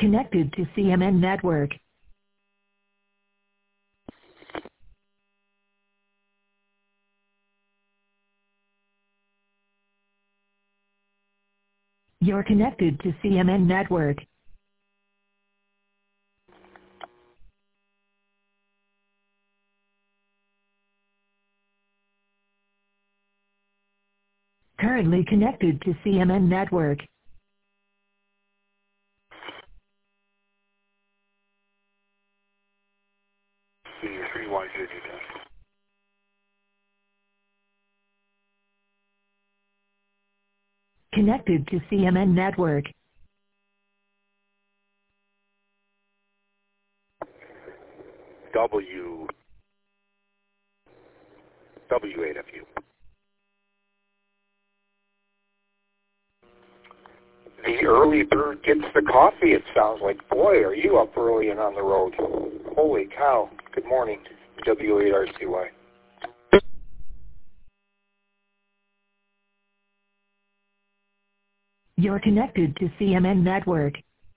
connected to CMN Network. You're connected to CMN Network. Currently connected to CMN Network. Connected to CMN Network. W8FU. The early bird gets the coffee, it sounds like. Boy, are you up early and on the road. Holy cow. Good morning, W8RCY. You're connected to CMN Network.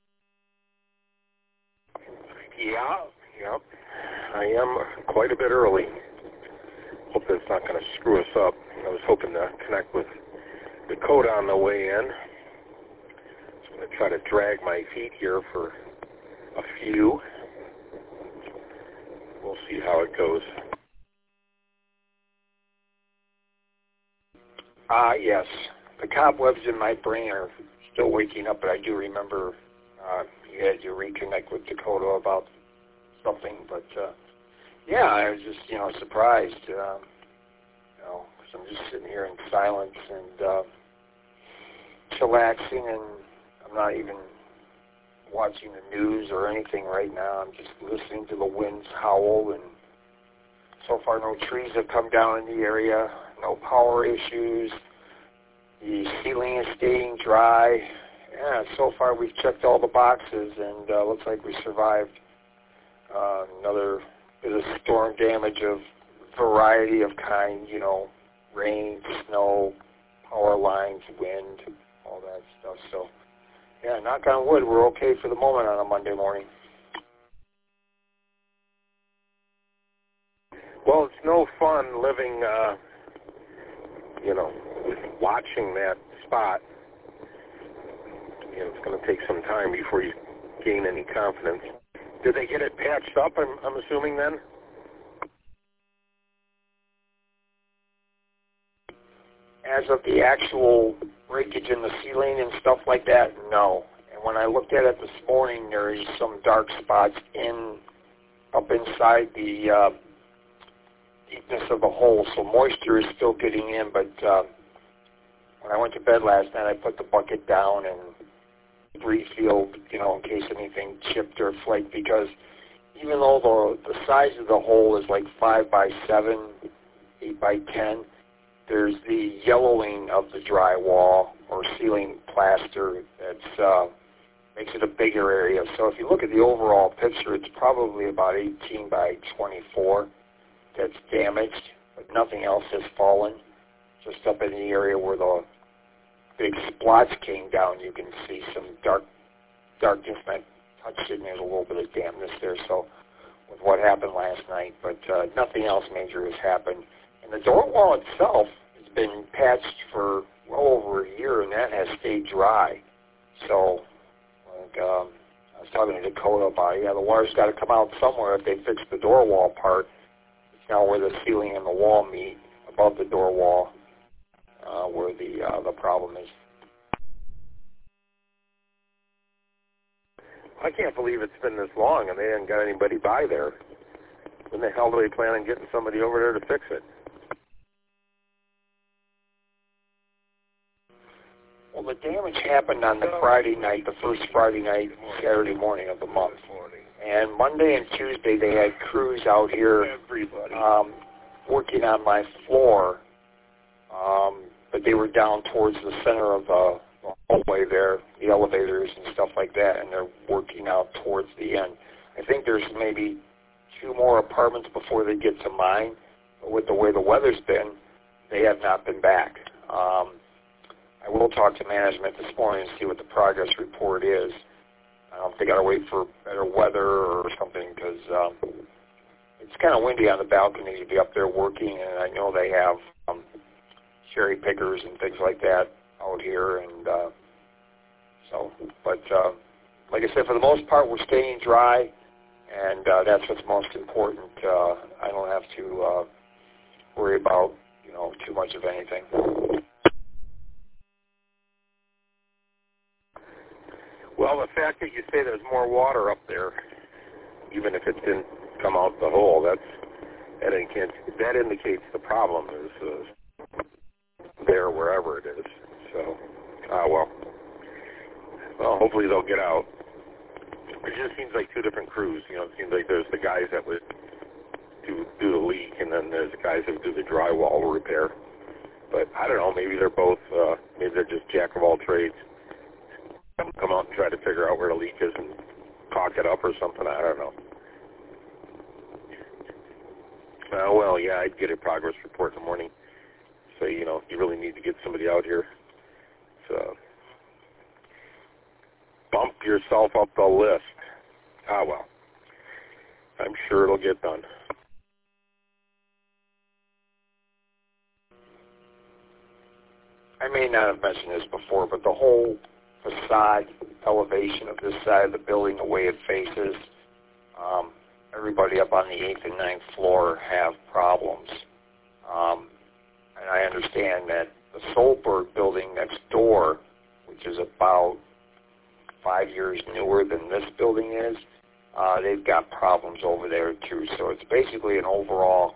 Yep. I am quite a bit early. Hope that's not going to screw us up. I was hoping to connect with Dakota on the way in. I'm going to try to drag my feet here for a few. We'll see how it goes. Yes. The cobwebs in my brain are still waking up, but I do remember you had to reconnect with Dakota about something. But, yeah, I was just, surprised, because I'm just sitting here in silence and chillaxing, and I'm not even watching the news or anything right now. I'm just listening to the winds howl, and so far no trees have come down in the area, no power issues. The ceiling is staying dry. Yeah, so far we've checked all the boxes, and looks like we survived another bit of storm damage of variety of kind, rain, snow, power lines, wind, all that stuff. So, yeah, knock on wood, we're okay for the moment on a Monday morning. Well, it's no fun living, watching that spot. It's going to take some time before you gain any confidence. Did they get it patched up, I'm assuming, then? As of the actual breakage in the ceiling and stuff like that, no. And when I looked at it this morning, there's some dark spots up inside the deepness of the hole, so moisture is still getting in, but when I went to bed last night, I put the bucket down and refilled, in case anything chipped or flaked, because even though the size of the hole is like 5 by 7, 8 by 10, there's the yellowing of the drywall or ceiling plaster that makes it a bigger area. So if you look at the overall picture, it's probably about 18 by 24 that's damaged, but nothing else has fallen. Just up in the area where the big splots came down, you can see some darkness. I touched it, and there's a little bit of dampness there. So with what happened last night, but nothing else major has happened. And the door wall itself has been patched for well over a year, and that has stayed dry. So I was talking to Dakota about it. Yeah, the water's got to come out somewhere if they fix the door wall part. It's now where the ceiling and the wall meet above the door wall. Where the problem is. I can't believe it's been this long and they haven't got anybody by there. When the hell do they plan on getting somebody over there to fix it? Well, the damage happened on the Friday night, the first Friday night, Saturday morning of the month. And Monday and Tuesday they had crews out here working on my floor. But they were down towards the center of the hallway there, the elevators and stuff like that, and they're working out towards the end. I think there's maybe 2 more apartments before they get to mine. But with the way the weather's been, they have not been back. I will talk to management this morning and see what the progress report is. I don't know if they got to wait for better weather or something, because it's kind of windy on the balcony to be up there working, and I know they have cherry pickers and things like that out here, and like I said, for the most part, we're staying dry, and that's what's most important. I don't have to worry about, too much of anything. Well, the fact that you say there's more water up there, even if it didn't come out the hole, that indicates the problem is there wherever it is. So, well, hopefully they'll get out. It just seems like two different crews. It seems like there's the guys that would do the leak, and then there's the guys that do the drywall repair. But I don't know. Maybe they're both. Maybe they're just jack of all trades. Come out and try to figure out where the leak is and caulk it up or something. I don't know. Well, yeah, I'd get a progress report in the morning. Say, you really need to get somebody out here. So bump yourself up the list. Well, I'm sure it'll get done. I may not have mentioned this before, but the whole facade elevation of this side of the building, the way it faces, everybody up on the 8th and 9th floor have problems. And I understand that the Solberg building next door, which is about 5 years newer than this building is, they've got problems over there too. So it's basically an overall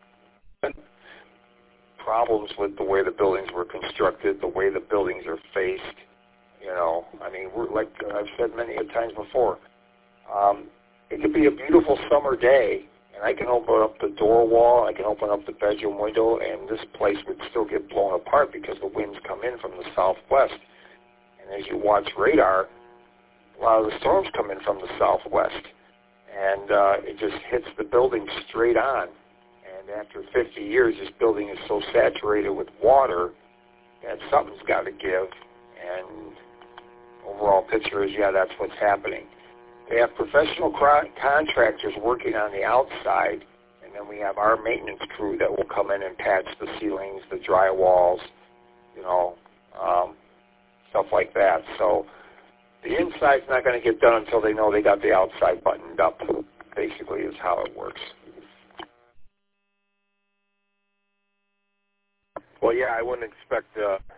problems with the way the buildings were constructed, the way the buildings are faced. We're like I've said many a times before, it could be a beautiful summer day, and I can open up the door wall, I can open up the bedroom window, and this place would still get blown apart because the winds come in from the southwest. And as you watch radar, a lot of the storms come in from the southwest, and it just hits the building straight on. And after 50 years, this building is so saturated with water that something's got to give. And overall picture is, yeah, that's what's happening. They have professional contractors working on the outside, and then we have our maintenance crew that will come in and patch the ceilings, the drywalls, stuff like that. So the inside's not going to get done until they know they got the outside buttoned up, basically, is how it works. Well, yeah, I wouldn't expect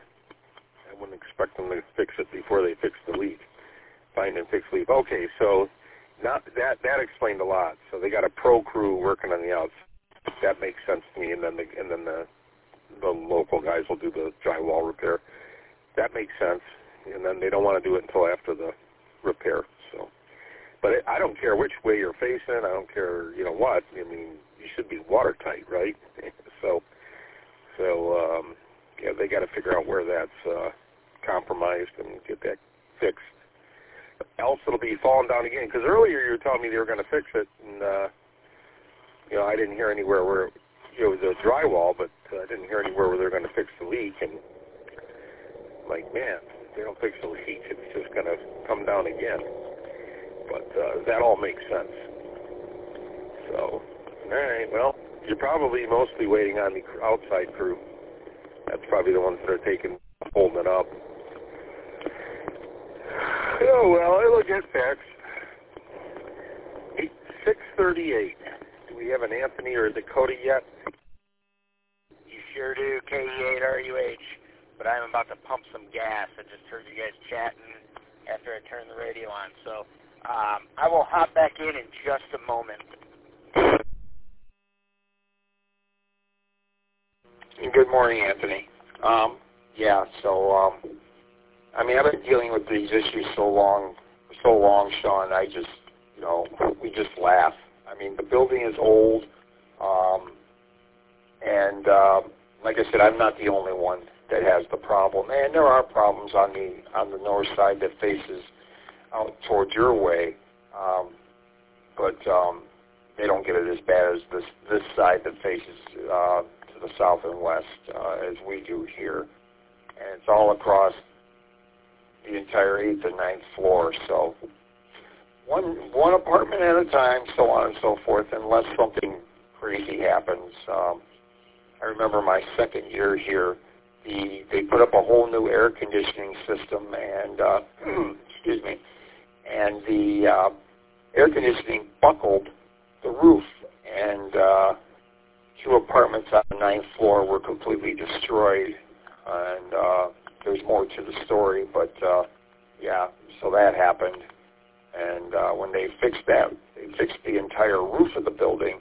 them to fix it before they fix the leak. Find and fix leak. Okay, so now that explained a lot. So they got a pro crew working on the outside. That makes sense to me. And then the local guys will do the drywall repair. That makes sense. And then they don't want to do it until after the repair. So, but I don't care which way you're facing. I don't care, what. I mean, you should be watertight, right? So yeah, they got to figure out where that's compromised and get that fixed. Else it'll be falling down again. Because earlier you were telling me they were going to fix it, and I didn't hear anywhere where it was a drywall, but I didn't hear anywhere where they're going to fix the leak. And like, man, if they don't fix the leak, it's just going to come down again. But that all makes sense. So, all right, well, you're probably mostly waiting on the outside crew. That's probably the ones that are holding it up. Oh, well, it'll get fixed. 6:38. Do we have an Anthony or a Dakota yet? You sure do, KE8RUH. But I'm about to pump some gas. I just heard you guys chatting after I turned the radio on. So I will hop back in just a moment. Good morning, Anthony. I've been dealing with these issues so long, Sean. I just, we just laugh. I mean, the building is old, and like I said, I'm not the only one that has the problem. And there are problems on the north side that faces out towards your way, but they don't get it as bad as this side that faces to the south and west as we do here. And it's all across the entire 8th and 9th floor. So one apartment at a time, so on and so forth, unless something crazy happens. I remember my second year here, they put up a whole new air conditioning system, and excuse me, and the air conditioning buckled the roof, and 2 apartments on the 9th floor were completely destroyed, and there's more to the story, but yeah, so that happened. And when they fixed that, they fixed the entire roof of the building,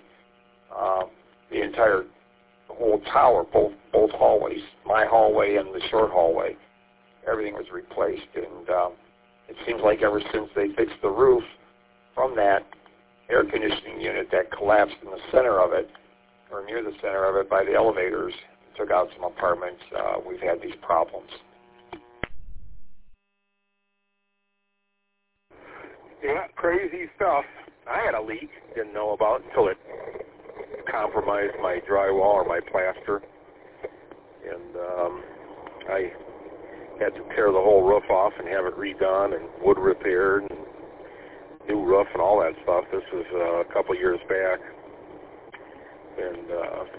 the whole tower, both hallways, my hallway and the short hallway. Everything was replaced, and it seems like ever since they fixed the roof from that air conditioning unit that collapsed in the center of it, or near the center of it by the elevators, took out some apartments, we've had these problems. Yeah, crazy stuff. I had a leak, didn't know about until it compromised my drywall or my plaster. And I had to tear the whole roof off and have it redone and wood repaired and new roof and all that stuff. This was a couple years back. And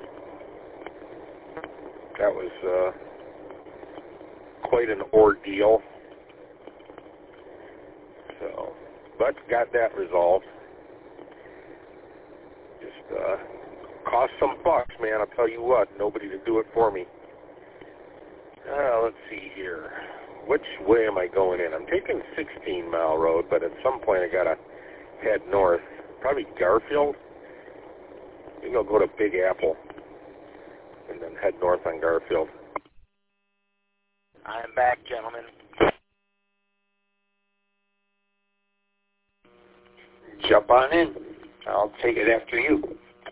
that was quite an ordeal. So, but got that resolved. Just cost some bucks, man. I'll tell you what, nobody to do it for me. Let's see here. Which way am I going in? I'm taking 16 Mile Road, but at some point I gotta head north. Probably Garfield. Maybe I'll go to Big Apple and then head north on Garfield. I'm back, gentlemen. Jump on in. I'll take it after you.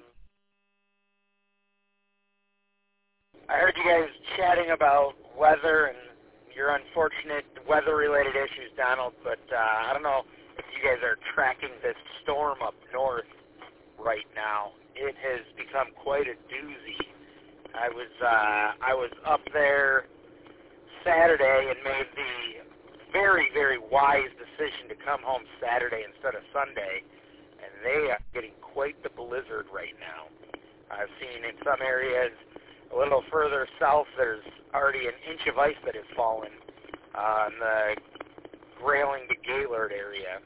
I heard you guys chatting about weather and your unfortunate weather-related issues, Donald, but I don't know if you guys are tracking this storm up north right now. It has become quite a doozy. I was up there Saturday and made the very, very wise decision to come home Saturday instead of Sunday, and they are getting quite the blizzard right now. I've seen in some areas a little further south there's already an inch of ice that has fallen in the Grayling to Gaylord area.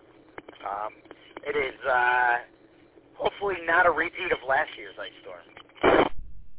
It is hopefully not a repeat of last year's ice storm.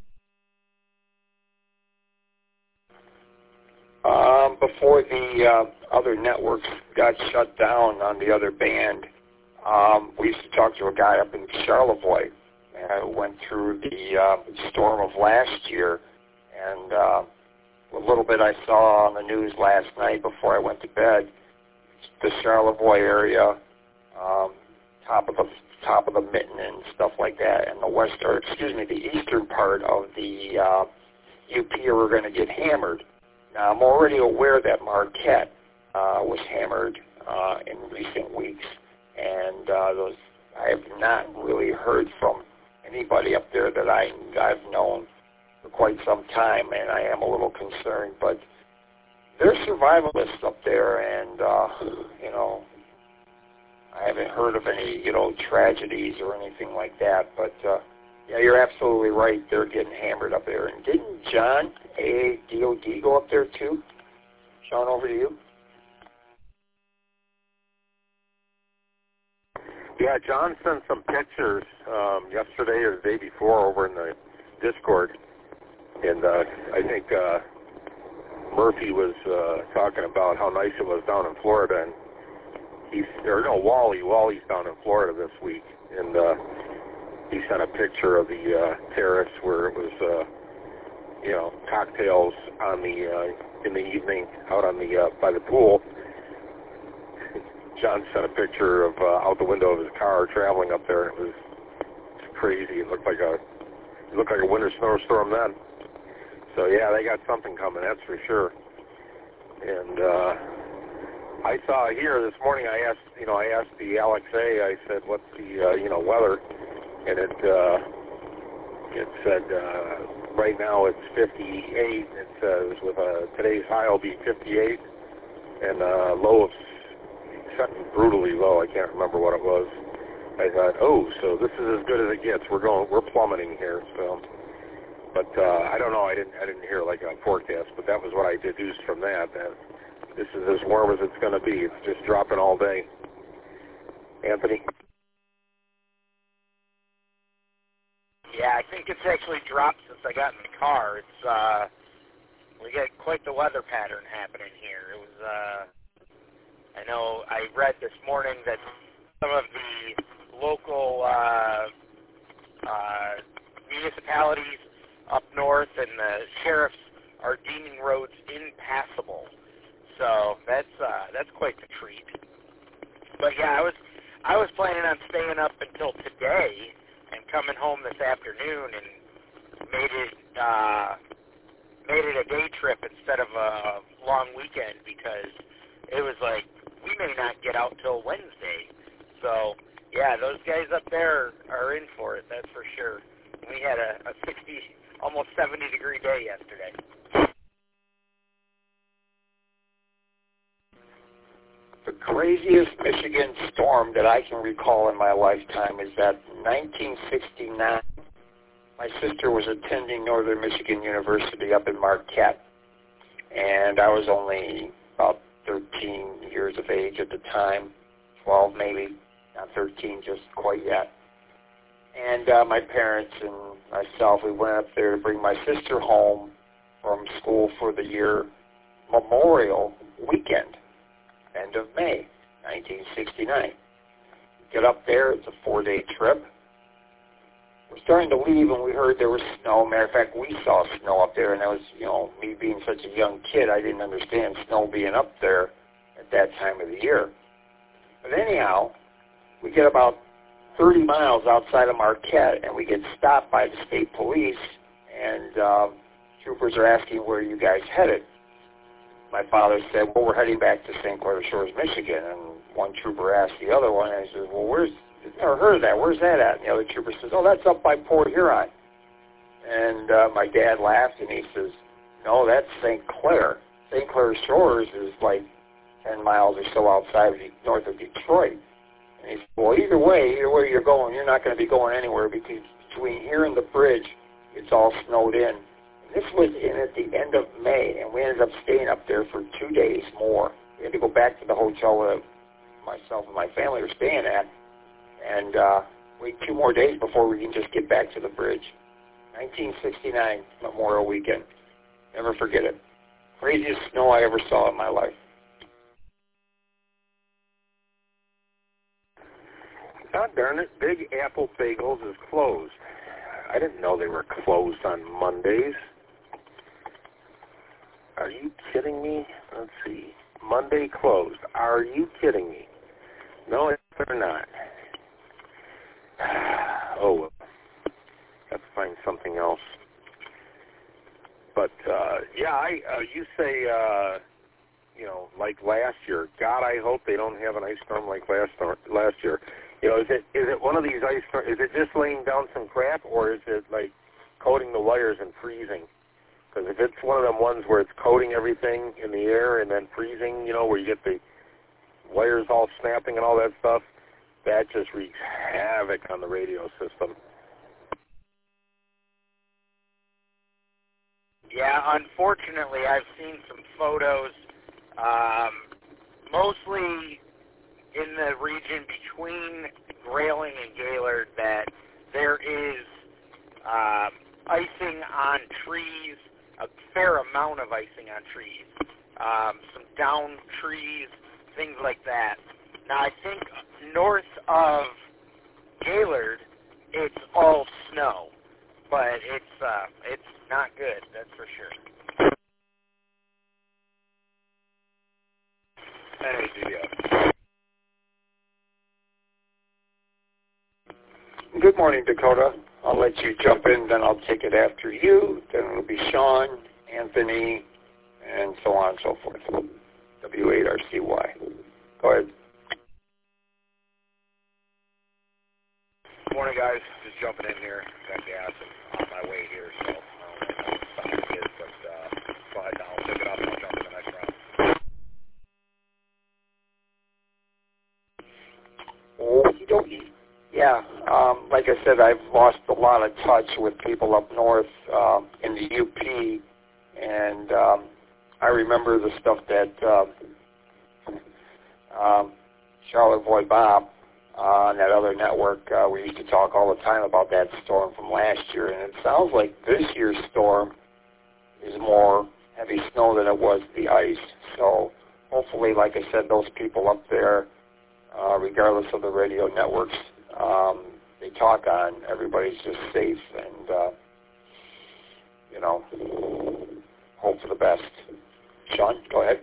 Before the other networks got shut down on the other band, we used to talk to a guy up in Charlevoix who went through the storm of last year, and a little bit I saw on the news last night before I went to bed, the Charlevoix area, top of the mitten and stuff like that, and the eastern part of the UP are going to get hammered. Now, I'm already aware that Marquette was hammered in recent weeks, and I have not really heard from anybody up there that I've known for quite some time, and I am a little concerned. But they're survivalists up there, and I haven't heard of any tragedies or anything like that. But yeah, you're absolutely right. They're getting hammered up there. And didn't John AADOD go up there too? Sean, over to you. Yeah, John sent some pictures yesterday or the day before over in the Discord, and I think Murphy was talking about how nice it was down in Florida, and Wally's down in Florida this week, and he sent a picture of the terrace where it was, cocktails on the in the evening out on the by the pool. John sent a picture of out the window of his car traveling up there. It was crazy. It looked like a winter snowstorm then. So yeah, they got something coming, that's for sure. And I saw here this morning. I asked the LXA. I said, "What's the weather?" And it said right now it's 58. It says with today's high will be 58 and low of setting brutally low. I can't remember what it was. I thought, oh, so this is as good as it gets. We're plummeting here. So, but I don't know. I didn't hear like a forecast, but that was what I deduced from that. That this is as warm as it's going to be. It's just dropping all day. Anthony. Yeah, I think it's actually dropped since I got in the car. It's we get quite the weather pattern happening here. It was I know I read this morning that some of the local municipalities up north and the sheriffs are deeming roads impassable. So that's quite the treat. But yeah, I was planning on staying up until today and coming home this afternoon, and made it a day trip instead of a long weekend, because it was like we may not get out till Wednesday. So yeah, those guys up there are in for it, that's for sure. We had a 60, almost 70-degree day yesterday. The craziest Michigan storm that I can recall in my lifetime is that in 1969, my sister was attending Northern Michigan University up in Marquette, and I was only about 13 years of age at the time, 12 maybe, not 13 just quite yet. And my parents and myself, we went up there to bring my sister home from school for the year Memorial Weekend. End of May, 1969. Get up there, it's a 4-day trip. We're starting to leave, and we heard there was snow. Matter of fact, we saw snow up there, and that was, me being such a young kid, I didn't understand snow being up there at that time of the year. But anyhow, we get about 30 miles outside of Marquette, and we get stopped by the state police, and troopers are asking, where are you guys headed? My father said, well, we're heading back to St. Clair Shores, Michigan. And one trooper asked the other one, and he says, well, I've never heard of that. Where's that at? And the other trooper says, oh, that's up by Port Huron. And my dad laughed, and he says, no, that's St. Clair. St. Clair Shores is like 10 miles or so outside of north of Detroit. And he said, well, either way you're going, you're not going to be going anywhere, because between here and the bridge, it's all snowed in. This was at the end of May, and we ended up staying up there for 2 days more. We had to go back to the hotel where myself and my family were staying at, and wait 2 more days before we can just get back to the bridge. 1969 Memorial Weekend. Never forget it. Craziest snow I ever saw in my life. God darn it, Big Apple Bagels is closed. I didn't know they were closed on Mondays. Are you kidding me? Let's see. Monday closed. Are you kidding me? No, they're not. Oh, well. Have to find something else. But, you say, like last year. God, I hope they don't have an ice storm like last year. Is it one of these ice storms? Is it just laying down some crap, or is it like coating the wires and freezing? Because if it's one of them ones where it's coating everything in the air and then freezing, where you get the wires all snapping and all that stuff, that just wreaks havoc on the radio system. Yeah, unfortunately, I've seen some photos, mostly in the region between Grayling and Gaylord, that there is icing on trees, a fair amount of icing on trees, some downed trees, things like that. Now, I think north of Gaylord, it's all snow, but it's not good, that's for sure. Good morning, Dakota. I'll let you jump in, then I'll take it after you. Then it'll be Sean, Anthony, and so on and so forth. W8RCY. Go ahead. Good morning, guys. Just jumping in here. Got gas and on my way here, so I don't know what time it is, but go ahead now. I'll pick it up and I'll jump in the next round. Yeah, like I said, I've lost a lot of touch with people up north in the UP, and I remember the stuff that Charlotte Boy Bob on that other network, we used to talk all the time about that storm from last year, and it sounds like this year's storm is more heavy snow than it was the ice. So hopefully, like I said, those people up there, regardless of the radio networks they talk on, everybody's just safe and, hope for the best. Sean, go ahead.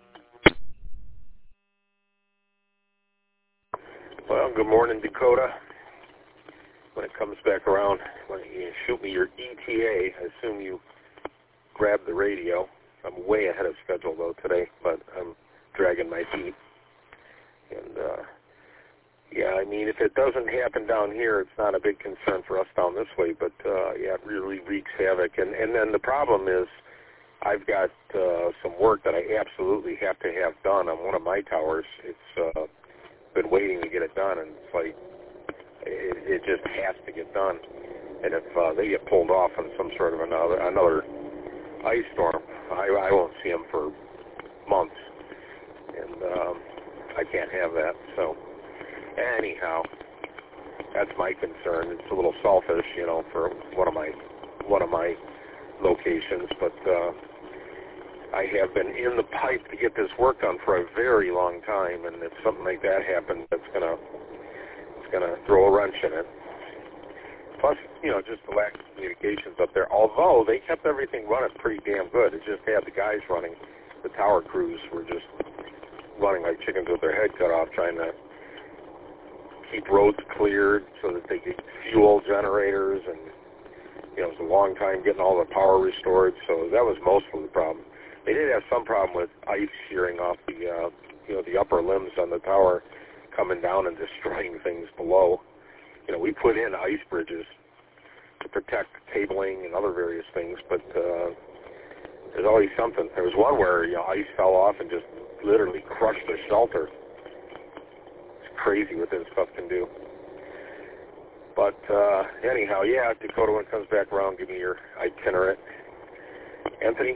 Well, good morning, Dakota. When it comes back around, when you shoot me your ETA, I assume you grabbed the radio. I'm way ahead of schedule, though, today, but I'm dragging my feet. And, yeah, I mean, if it doesn't happen down here, it's not a big concern for us down this way, but, yeah, it really wreaks havoc. And then the problem is I've got some work that I absolutely have to have done on one of my towers. It's been waiting to get it done, and it's like it just has to get done. And if they get pulled off on some sort of another ice storm, I won't see them for months, and I can't have that. So anyhow, that's my concern. It's a little selfish, for one of my locations, but I have been in the pipe to get this work done for a very long time, and if something like that happens, it's gonna throw a wrench in it. Plus, just the lack of communications up there. Although they kept everything running pretty damn good, it just had the guys running. The tower crews were just running like chickens with their head cut off, trying to keep roads cleared so that they could fuel generators, and it was a long time getting all the power restored. So that was most of the problem. They did have some problem with ice shearing off the upper limbs on the tower, coming down and destroying things below. We put in ice bridges to protect cabling and other various things, but there's always something. There was one where ice fell off and just literally crushed the shelter. It's crazy what this stuff can do. But anyhow, yeah, Dakota, when it comes back around, give me your itinerant. Anthony?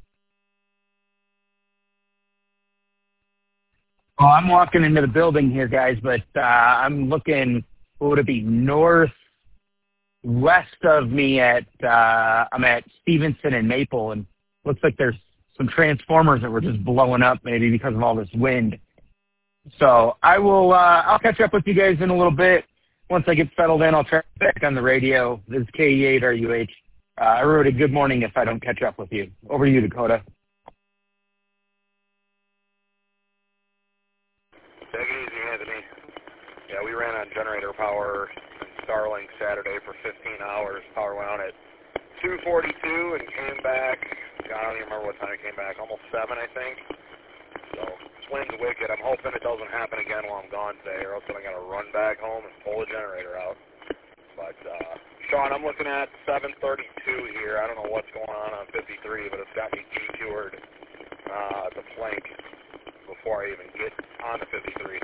Well, I'm walking into the building here, guys, but I'm looking, what would it be, northwest of me I'm at Stevenson and Maple, and looks like there's some transformers that were just blowing up, maybe because of all this wind. So I'll catch up with you guys in a little bit. Once I get settled in, I'll try back on the radio. This is KE8RUH. I wrote a good morning if I don't catch up with you. Over to you, Dakota. Take it easy, Anthony. Yeah, we ran on generator power in Starlink Saturday for 15 hours. Power went on at 2:42 and came back, I don't even remember what time it came back, almost 7, I think. So, wind's wicked. I'm hoping it doesn't happen again while I'm gone today, or else I'm going to run back home and pull the generator out. But, Sean, I'm looking at 732 here. I don't know what's going on 53, but it's got me detoured the flank before I even get on the 53.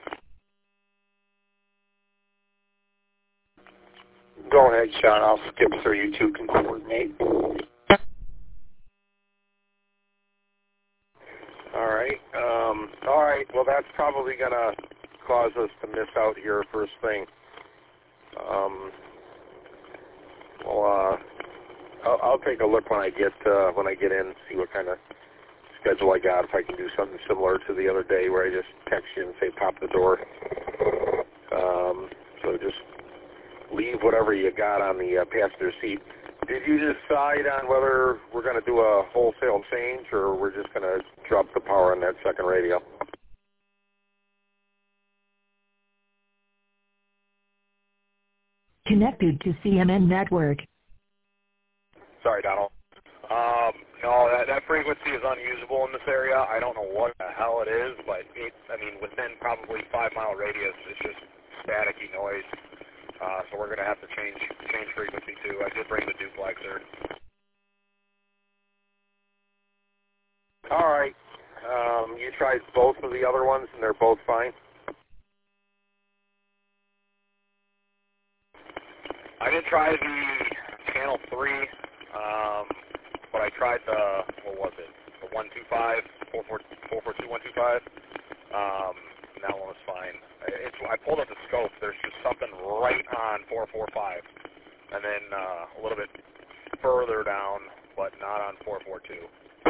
Go ahead, Sean. I'll skip so you two can coordinate. All right. Well, that's probably going to cause us to miss out here first thing. I'll take a look when I get in, see what kind of schedule I got. If I can do something similar to the other day, where I just text you and say pop the door. So just leave whatever you got on the passenger seat. Did you decide on whether we're going to do a wholesale change, or we're just going to drop the power on that second radio? Connected to CMN Network. Sorry, Donald. No, that frequency is unusable in this area. I don't know what the hell it is, but within probably 5-mile radius, it's just staticky noise. So we're going to have to change frequency too. I did bring the duplexer. All right. You tried both of the other ones, and they're both fine? didn't try the Channel 3, but I tried the, what was it, the 125, 442 125. And that one was fine. I pulled up the scope. There's just something right on 445, and then a little bit further down, but not on 442.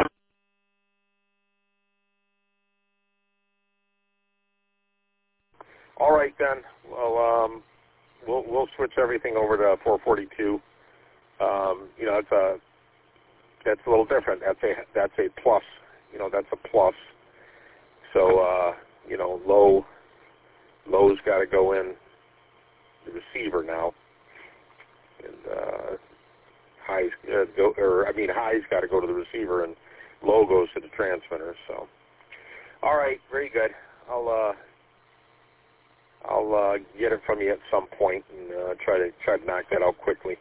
All right then. Well, we'll switch everything over to 442. You know, that's a little different. That's a plus. You know, that's a plus. So you know, low's got to go in the receiver now, and high's got to go to the receiver, and low goes to the transmitter. So, all right, very good. I'll get it from you at some point and try to knock that out quickly.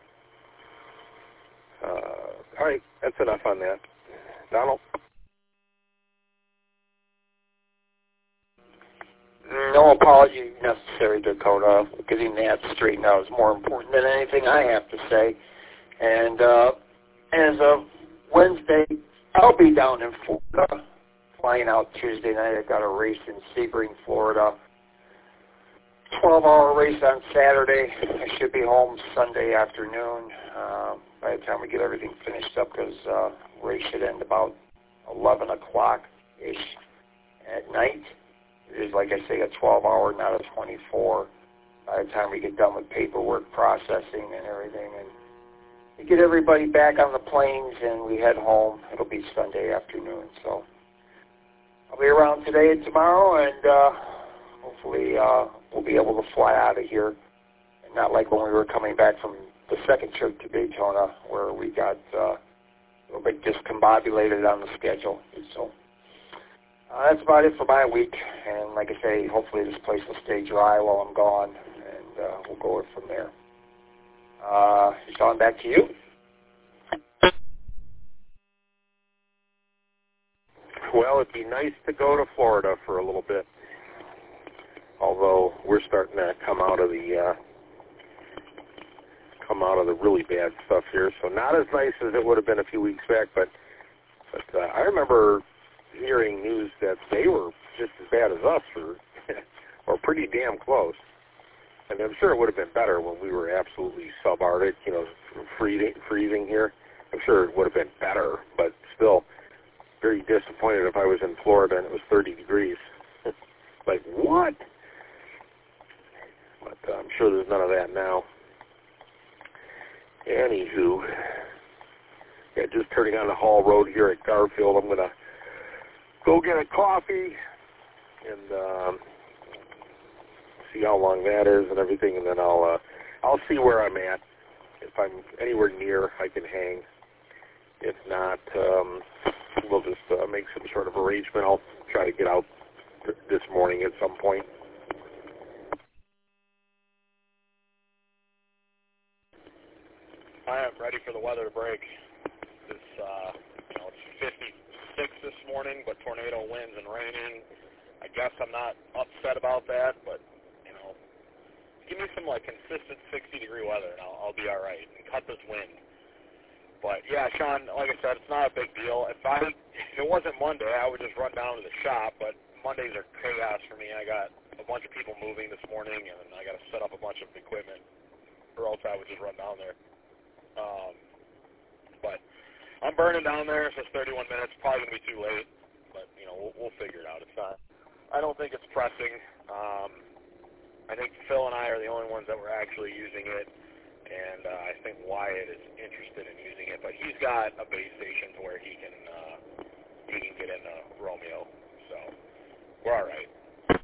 All right, that's enough on that. Donald? No apology necessary, Dakota. Getting that straightened out is more important than anything I have to say. And as of Wednesday, I'll be down in Florida, flying out Tuesday night. I got a race in Sebring, Florida. 12-hour race on Saturday. I should be home Sunday afternoon by the time we get everything finished up, because race should end about 11 o'clock-ish at night. It is, like I say, a 12-hour, not a 24. By the time we get done with paperwork processing and everything, and we get everybody back on the planes and we head home, it'll be Sunday afternoon. So I'll be around today and tomorrow, and hopefully we'll be able to fly out of here, and not like when we were coming back from the second trip to Daytona, where we got a little bit discombobulated on the schedule. So that's about it for my week, and like I say, hopefully this place will stay dry while I'm gone, and we'll go it from there. Sean, back to you. Well, it'd be nice to go to Florida for a little bit, although we're starting to come out of the really bad stuff here. So not as nice as it would have been a few weeks back, but I remember hearing news that they were just as bad as us, or pretty damn close. And I'm sure it would have been better when we were absolutely subarctic, you know, freezing here. I'm sure it would have been better, but still very disappointed if I was in Florida and it was 30 degrees. Like, what? But I'm sure there's none of that now. Anywho, yeah, just turning on the Hall Road here at Garfield. I'm going to go get a coffee and see how long that is and everything, and then I'll see where I'm at. If I'm anywhere near, I can hang. If not, we'll just make some sort of arrangement. I'll try to get out this morning at some point. I am ready for the weather to break. It's it's 56 this morning, but tornado winds and raining. I guess I'm not upset about that, but give me some consistent 60-degree weather, and I'll be all right. And cut this wind. But yeah, Sean, like I said, it's not a big deal. If it wasn't Monday, I would just run down to the shop. But Mondays are chaos for me. I got a bunch of people moving this morning, and I got to set up a bunch of equipment, or else I would just run down there. But I'm burning down there. So it's 31 minutes. Probably gonna be too late, but we'll figure it out. It's not. I don't think it's pressing. I think Phil and I are the only ones that were actually using it, and I think Wyatt is interested in using it, but he's got a base station to where he can get into Romeo, so we're all right.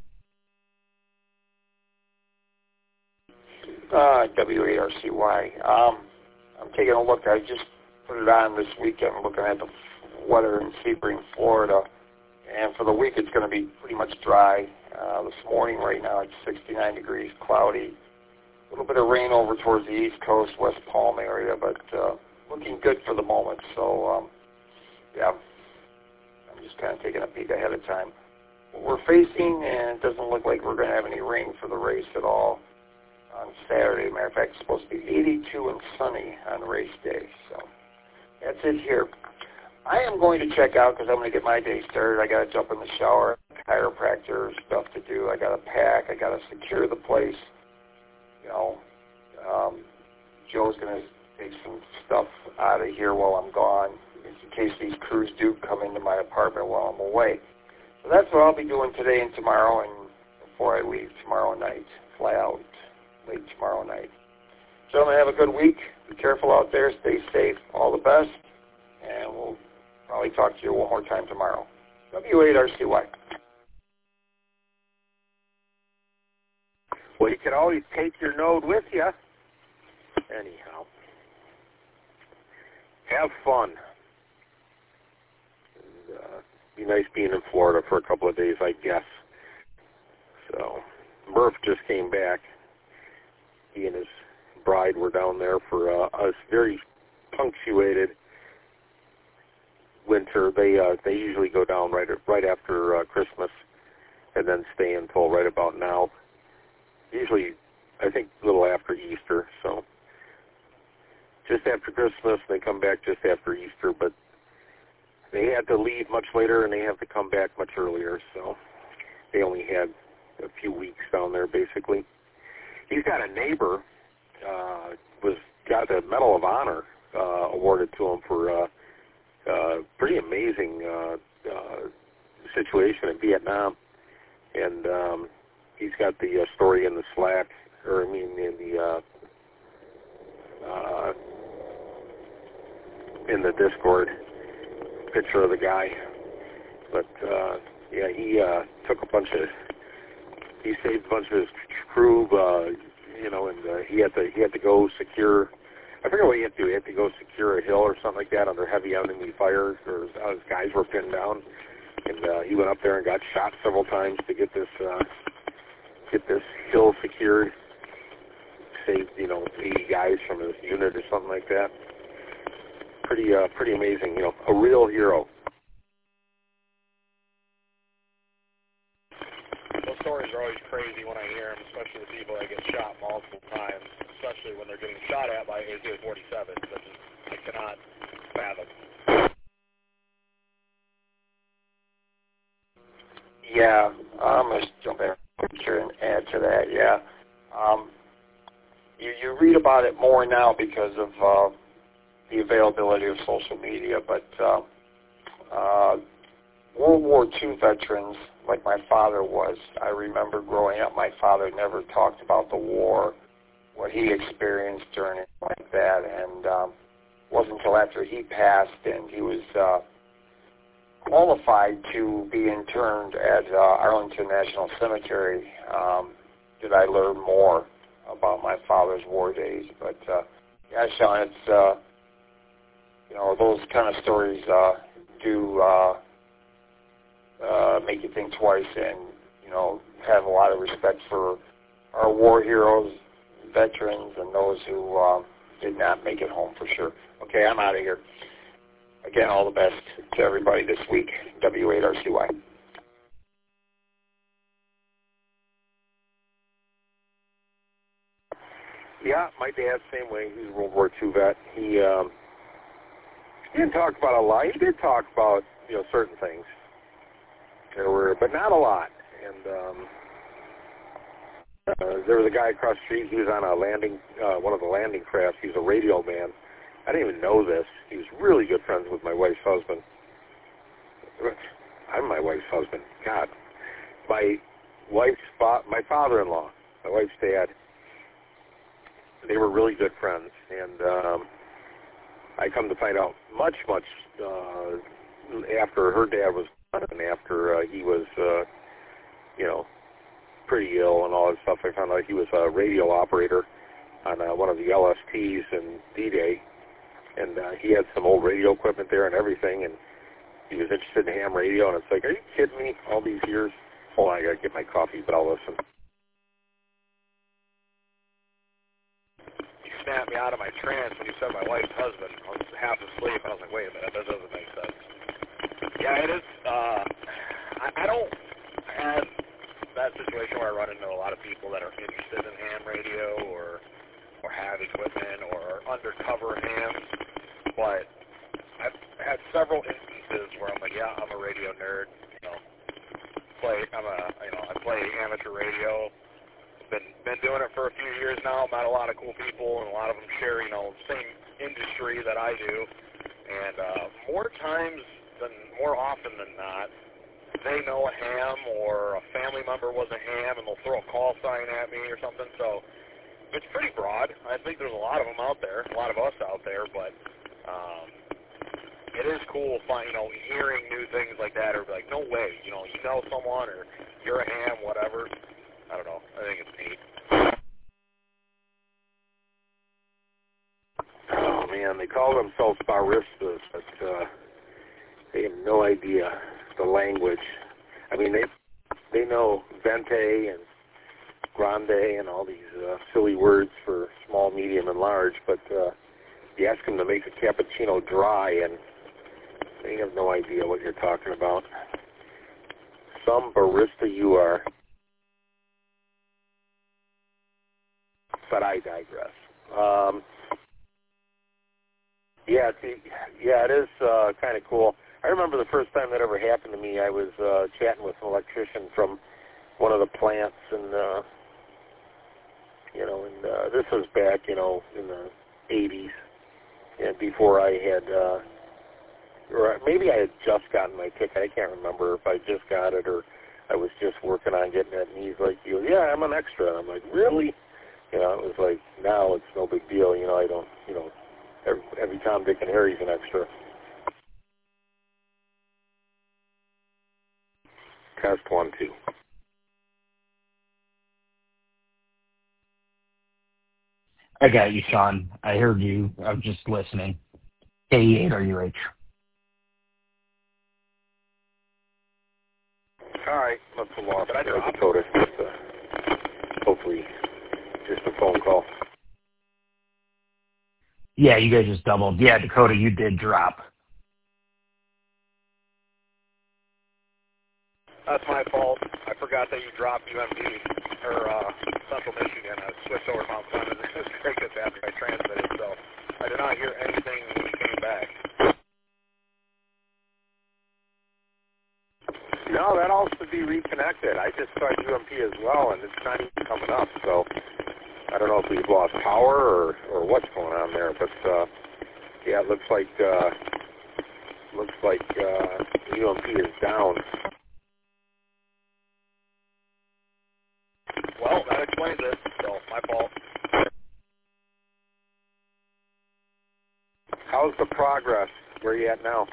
W8RCY. I'm taking a look. I just put it on this weekend, looking at the weather in Sebring, Florida, and for the week it's going to be pretty much dry. This morning, right now, it's 69 degrees, cloudy. A little bit of rain over towards the East Coast, West Palm area, but looking good for the moment. So, yeah, I'm just kind of taking a peek ahead of time. What we're facing, and it doesn't look like we're going to have any rain for the race at all. on Saturday. Matter of fact, it's supposed to be 82 and sunny on race day. So that's it here. I am going to check out because I'm going to get my day started. I got to jump in the shower, chiropractor stuff to do. I got to pack. I got to secure the place. You know, Joe's going to take some stuff out of here while I'm gone, in case these crews do come into my apartment while I'm away. So that's what I'll be doing today and tomorrow, and before I leave tomorrow night, fly out late tomorrow night. Gentlemen, have a good week. Be careful out there. Stay safe. All the best. And we'll probably talk to you one more time tomorrow. W8RCY. Well, you can always take your node with you. Anyhow, have fun. And, be nice being in Florida for a couple of days, I guess. So, Murph just came back. He and his bride were down there for a very punctuated winter. They usually go down right after Christmas and then stay until right about now. Usually, I think a little after Easter. So just after Christmas, they come back just after Easter. But they had to leave much later, and they have to come back much earlier. So they only had a few weeks down there, basically. He's got a neighbor got the Medal of Honor awarded to him for pretty amazing situation in Vietnam, and he's got the story in the Slack, or I mean in the Discord, picture of the guy. But yeah, he took he saved a bunch of his crew, you know, and he had to go secure. I forget what he had to do. He had to go secure a hill or something like that under heavy enemy fire, or his guys were pinned down, and he went up there and got shot several times to get this hill secured. Saved 80 guys from his unit or something like that. Pretty amazing. A real hero. Those stories are always crazy when I hear them, especially the people that get shot multiple times, especially when they're getting shot at by AK-47s. I cannot fathom. Yeah, I'm going to jump in here and add to that. Yeah, you read about it more now because of the availability of social media, but World War II veterans, like my father was, I remember growing up, my father never talked about the war, what he experienced during it like that, and it wasn't until after he passed and he was qualified to be interned at Arlington National Cemetery did I learn more about my father's war days. But yeah, Sean, it's those kind of stories do make you think twice, and have a lot of respect for our war heroes, veterans, and those who did not make it home for sure. Okay, I'm out of here. Again, all the best to everybody this week. W8RCY. Yeah, my dad, same way. He's a World War II vet. He didn't talk about a lot. He did talk about certain things. But not a lot. And there was a guy across the street. He was on one of the landing crafts. He's a radio man. I didn't even know this. He was really good friends with my wife's husband. I'm my wife's husband. God. My father-in-law, my wife's dad, they were really good friends. And I come to find out much after her dad was gone and after he was, pretty ill and all that stuff. I found out he was a radio operator on one of the LSTs in D-Day. And he had some old radio equipment there and everything, and he was interested in ham radio, and it's like, are you kidding me? All these years? Hold on, I got to get my coffee, but I'll listen. You snapped me out of my trance when you said my wife's husband. I was half asleep, and I was like, wait a minute, that doesn't make sense. Yeah, it is. I don't have that situation where I run into a lot of people people that are interested in ham radio or have equipment or are undercover hams. But I've had several instances where I'm like, yeah, I'm a radio nerd. I play amateur radio. Been doing it for a few years now. Met a lot of cool people, and a lot of them share, same industry that I do. And more often than not, they know a ham or a family member was a ham, and they'll throw a call sign at me or something. So it's pretty broad. I think there's a lot of them out there, a lot of us out there, but it is cool, hearing new things like that, or like, no way, you know someone, or you're a ham, whatever. I don't know. I think it's neat. Oh man, they call themselves baristas, but they have no idea the language. I mean, they know venti and grande and all these silly words for small, medium, and large, but you ask them to make a cappuccino dry, and they have no idea what you're talking about. Some barista you are. But I digress. It is kind of cool. I remember the first time that ever happened to me. I was chatting with an electrician from one of the plants, and this was back, in the 80s, and before I had, or maybe I had just gotten my ticket. I can't remember if I just got it or I was just working on getting it. And he's like, "Yeah, I'm an extra." And I'm like, "Really?" It was like, now it's no big deal. I don't, every Tom, Dick, and Harry's an extra. Test 1, 2. I got you, Sean. I heard you. I'm just listening. K8RUH. All right, let's move on. Dakota. Hopefully, just a phone call. Yeah, you guys just doubled. Yeah, Dakota, you did drop. That's my fault. I forgot that you dropped UMD, or Central Michigan. I switched over to Mount Clemens. It was crickets after I transmitted, so I did not hear anything when you came back. No, that all should be reconnected. I just tried UMP as well, and it's not even coming up, so I don't know if we've lost power or what's going on there, but yeah, it looks like UMP is down. Well, that explains it, so my fault. How's the progress? Where are you at now?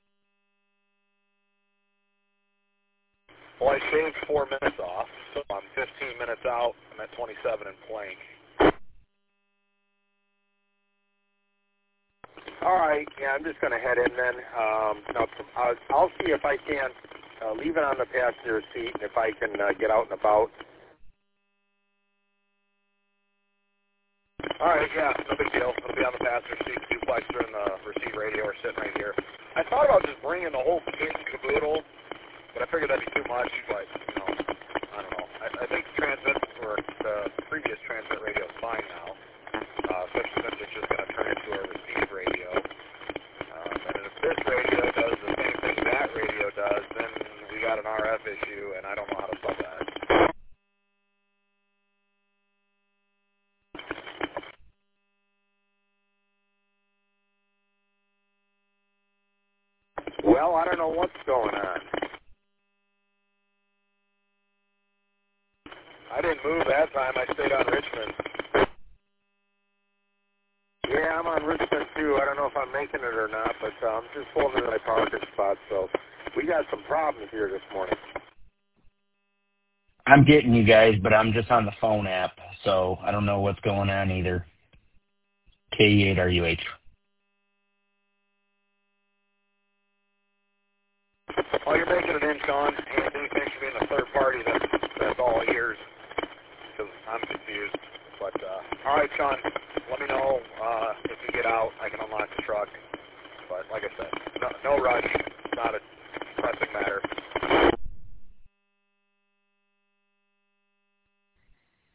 Well, I shaved 4 minutes off, so I'm 15 minutes out. I'm at 27 in Plank. All right, yeah, I'm just going to head in then. I'll see if I can leave it on the passenger seat, and if I can get out and about. All right, yeah, no big deal. It'll be on the passenger seat, duplexer, and the receive radio are sitting right here. I thought about just bringing the whole kit and caboodle, but I figured that'd be too much, but, I don't know. I think the previous transmit radio is fine now, especially since it's just going to turn into a receive radio. And if this radio does the same thing that radio does, then we got an RF issue, and I don't know how to solve that. Well, I don't know what's going on. I didn't move that time. I stayed on Richmond. Yeah, I'm on Richmond, too. I don't know if I'm making it or not, but I'm just holding my parking spot, so we got some problems here this morning. I'm getting you guys, but I'm just on the phone app, so I don't know what's going on either. K8RUH. Well, you're making it in, Sean. Anthony, thanks for being the third party that's all ears, because I'm confused. But, all right, Sean, let me know if you get out. I can unlock the truck. But, like I said, no rush. It's not a pressing matter.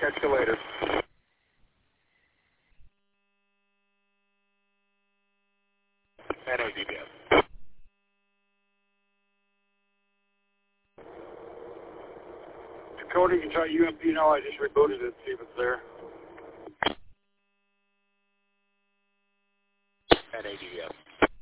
Catch you later. NADBS. Dakota, you can try UMP now. I just rebooted it. See if it's there. NADBS.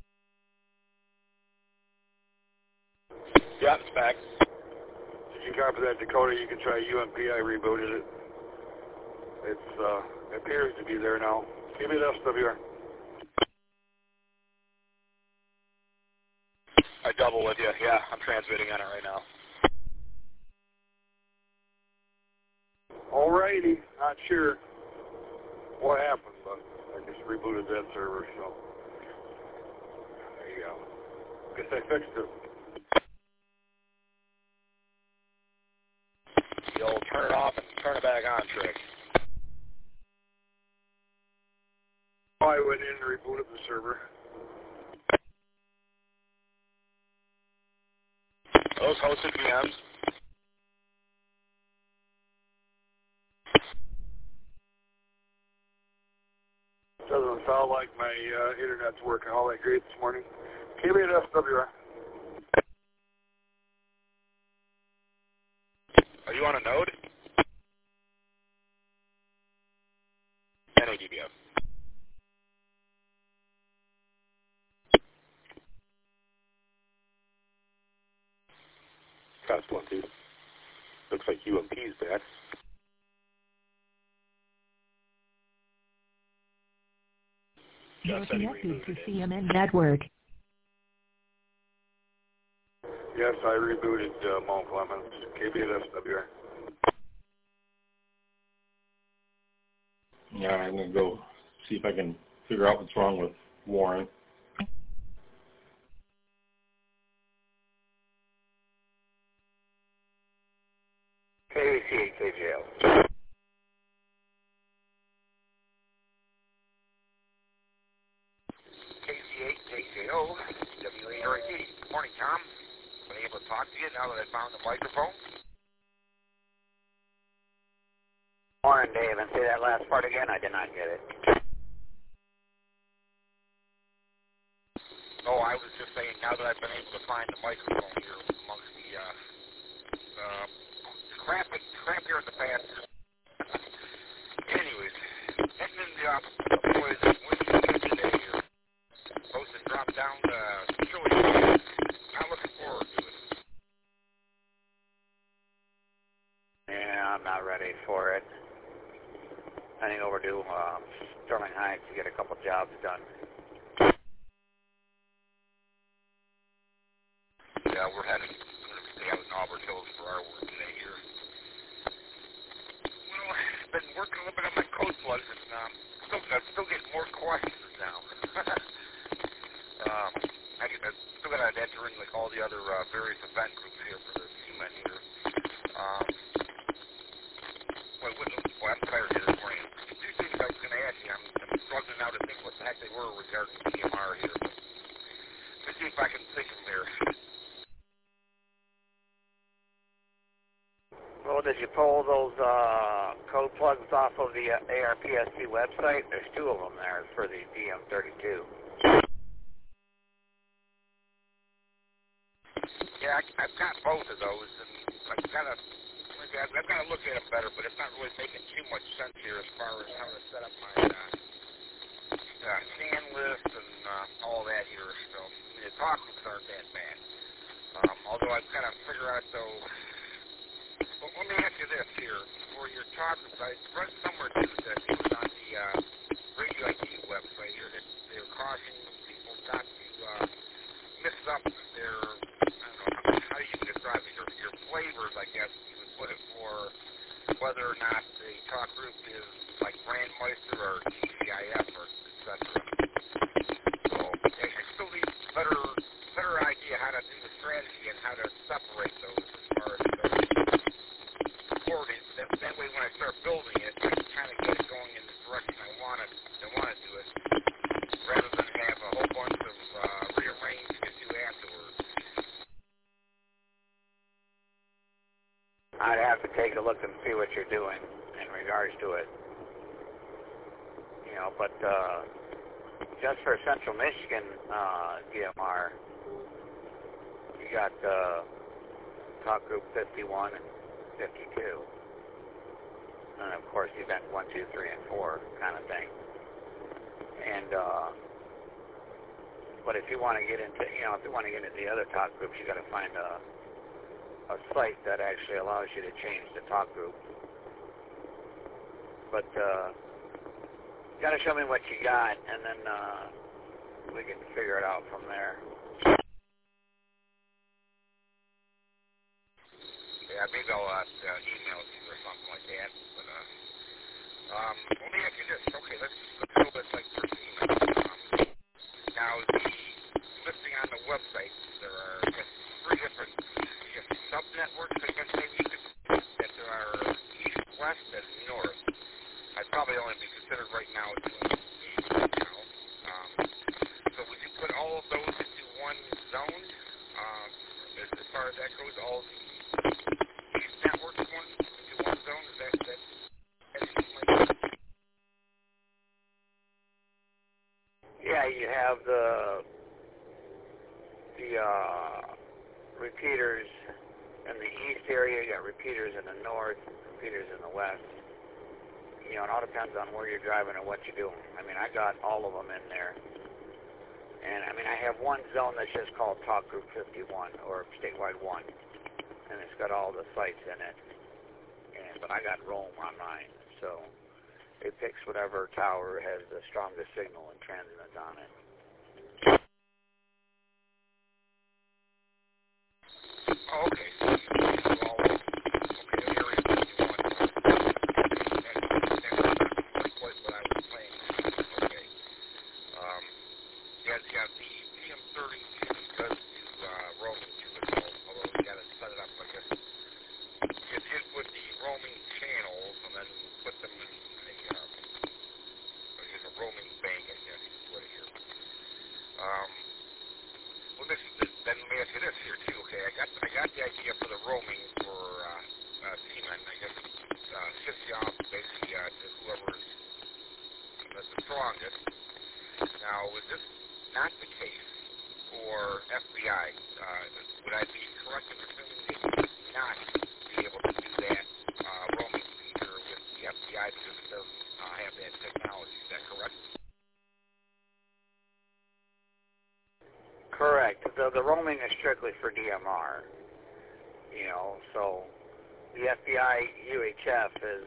Yeah, it's back. Did you copy that, Dakota? You can try UMP. I rebooted it. It appears to be there now. Give me the SWR. I double with you. Yeah, I'm transmitting on it right now. Alrighty. Not sure what happened, but I just rebooted that server, so there you go. Guess I fixed it. The old turn it off and turn it back on trick. I went in and rebooted the server. Those hosted VMs. Doesn't sound like my internet's working all that great this morning. Give me an SWR. Are you on a node? NADBF. Cost 1, 2. Looks like UMP's back. You're connected to CMN Network. Yes, I rebooted Mount Clemens. KB at SWR. Yeah, I'm going to go see if I can figure out what's wrong with Warren. KC, KJL. KC8, KJO, W8RT. Good morning, Tom. Been able to talk to you now that I found the microphone? Morning, Dave. And say that last part again. I did not get it. Oh, I was just saying now that I've been able to find the microphone here amongst the crap here at the past. Anyways, heading in the office, boys, windy today here. Supposed to drop down to chilly. Not looking forward to it. Yeah, I'm not ready for it. I think overdue. Sterling Heights to get a couple jobs done. Yeah, we're going to stay out in Auburn Hills for our work today here. Well, I've been working a little bit on my code plugs, and I'm still getting more questions now. I still got to enter in like all the other various event groups here for the C-Men here. I'm tired here this morning. Two things I was going to ask you. I'm struggling now to think what the heck they were regarding PMR here. Let's see if I can think of there. Well, did you pull those code plugs off of the ARPST website? There's two of them there for the DM32. Yeah, I've got both of those, and I've got to look at them better, but it's not really making too much sense here as far as how to set up my scan list and all that here. So the talk groups aren't that bad. Although I've got to figure out, though. Well, let me ask you this here. For your talk groups, I read somewhere too that it was on the Radio ID website here that they're cautioning people not to mix up their, I don't know how you can describe it, your flavors, I guess you would put it, for whether or not the talk group is like Brandmeister or TCIF or etc. So I still need a better idea how to do the strategy and how to separate those as far as those wordings. That way when I start building it, I can kind of get it going in the direction I want to do it, rather than have a whole bunch of rearranging to do afterwards. I'd have to take a look and see what you're doing in regards to it. But just for Central Michigan DMR, you got Talk Group 51 and 52. And of course, event 1, 2, 3, and 4 kind of thing. And but if you want to get into, the other talk groups, you got to find a site that actually allows you to change the talk group. But you got to show me what you got, and then we can figure it out from there. Yeah, maybe I'll email you or something like that. But let me ask you this. Okay, let's go with like for now the listing on the website. There are 3 different sub networks. I guess maybe you could that there are east, west, and north. I'd probably only be considered right now doing east right now. So would you put all of those into one zone? As far as that goes, all the networks into one zone? Is that Yeah, you have the repeaters in the east area, you got repeaters in the north, repeaters in the west. It all depends on where you're driving and what you're doing. I mean, I got all of them in there. And, I have one zone that's just called Talk Group 51, or Statewide 1. And it's got all the sites in it. But I got Roam on mine, so it picks whatever tower has the strongest signal and transmits on it. Oh, okay. So all the areas that you want. That's quite what I was playing. Okay. Yeah, the PM32 does do roaming too as well, although you got to set it up, I guess. You did with the roaming channels and then put them in a roaming bank, I guess you put it here. Well, then let me ask you this here too. Okay, I got the idea for the roaming for Seaman. I guess shifts you off basically to whoever's the strongest. Now, is this not the case for FBI? Would I be correct in assuming that you would not be able to do that roaming feature with the FBI because it doesn't have that technology? Is that correct? Correct. The roaming is strictly for DMR. So the FBI UHF is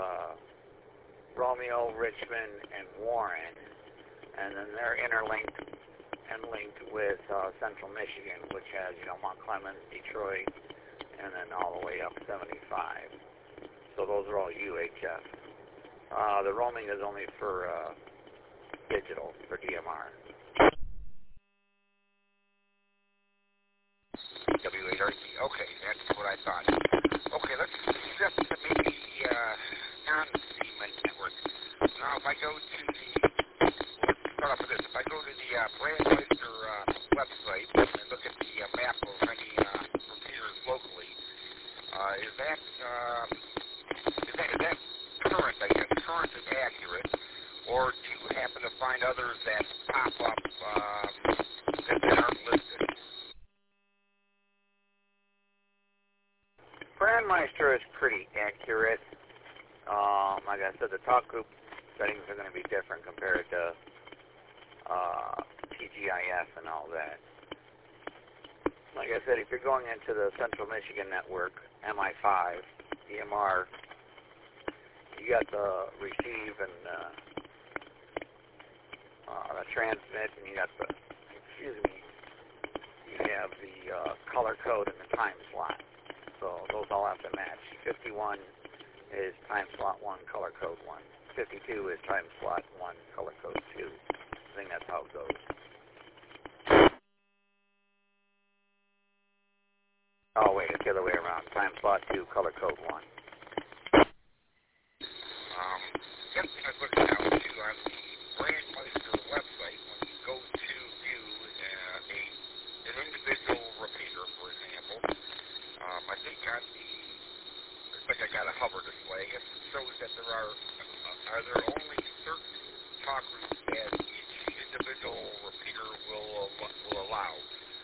Romeo, Richmond, and Warren, and then they're interlinked and linked with Central Michigan, which has Mount Clemens, Detroit, and then all the way up 75. So those are all UHF. The roaming is only for digital, for DMR. W8RT. Okay, that's what I thought. Okay, let's shift to maybe non-Seaman network. Now, if I go to let's start off with this. If I go to the Brandmeister website and look at the map of any repeaters locally, is that current? I guess current is accurate, or do you happen to find others that pop up that aren't listed? Brandmeister is pretty accurate. Like I said, the talk group settings are going to be different compared to TGIF and all that. Like I said, if you're going into the Central Michigan network, MI5, DMR, you got the receive and the transmit, and you got the, you have the color code and the time slot. So those all have to match. 51 is time slot 1, color code 1. 52 is time slot 1, color code 2. I think that's how it goes. Oh, wait, it's the other way around. Time slot 2, color code 1. The other thing I was looking at too on the Brandmeister website, when you go to view an individual repeater, for example, I think on the, looks like I got a hover display. It shows that there are talk groups as each individual repeater will allow.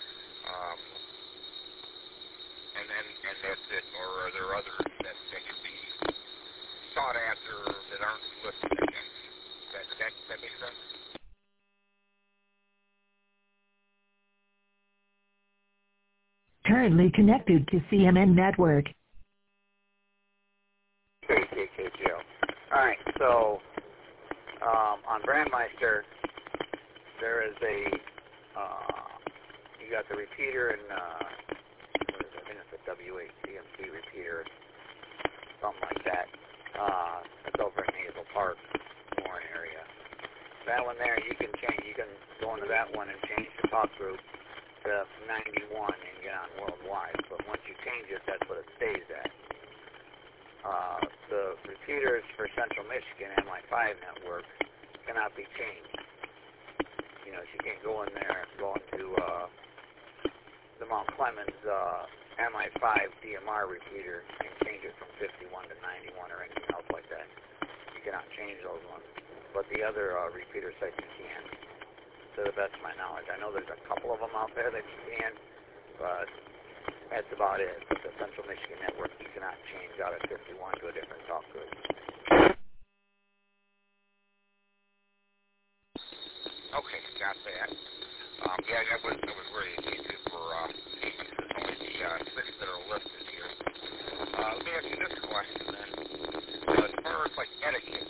And that's it, or are there others that can be sought after that aren't listed again? That makes sense? Currently connected to CMN Network. KKKGO. Alright, so on Brandmeister, there is you got the repeater and I think it's a W8 CMC repeater, something like that. It's over in Hazel Park, Warren area. That one there, you can go into that one and change the talk group to 91 and get on worldwide. But once you change it, that's what it stays at. The repeaters for Central Michigan MI5 network cannot be changed. You know, you can't go in there and go into the Mount Clemens MI5 DMR repeater and change it from 51 to 91 or anything else like that. You cannot change those ones. But the other repeater sites you can, to the best of my knowledge. I know there's a couple of them out there that you can, but that's about it. But the Central Michigan network, you cannot change out of 51 to a different talk group. Okay, got that. Yeah, that was very easy for Siemens. There's only the 6 that are listed here. Let me ask you this question then. As far as like etiquette,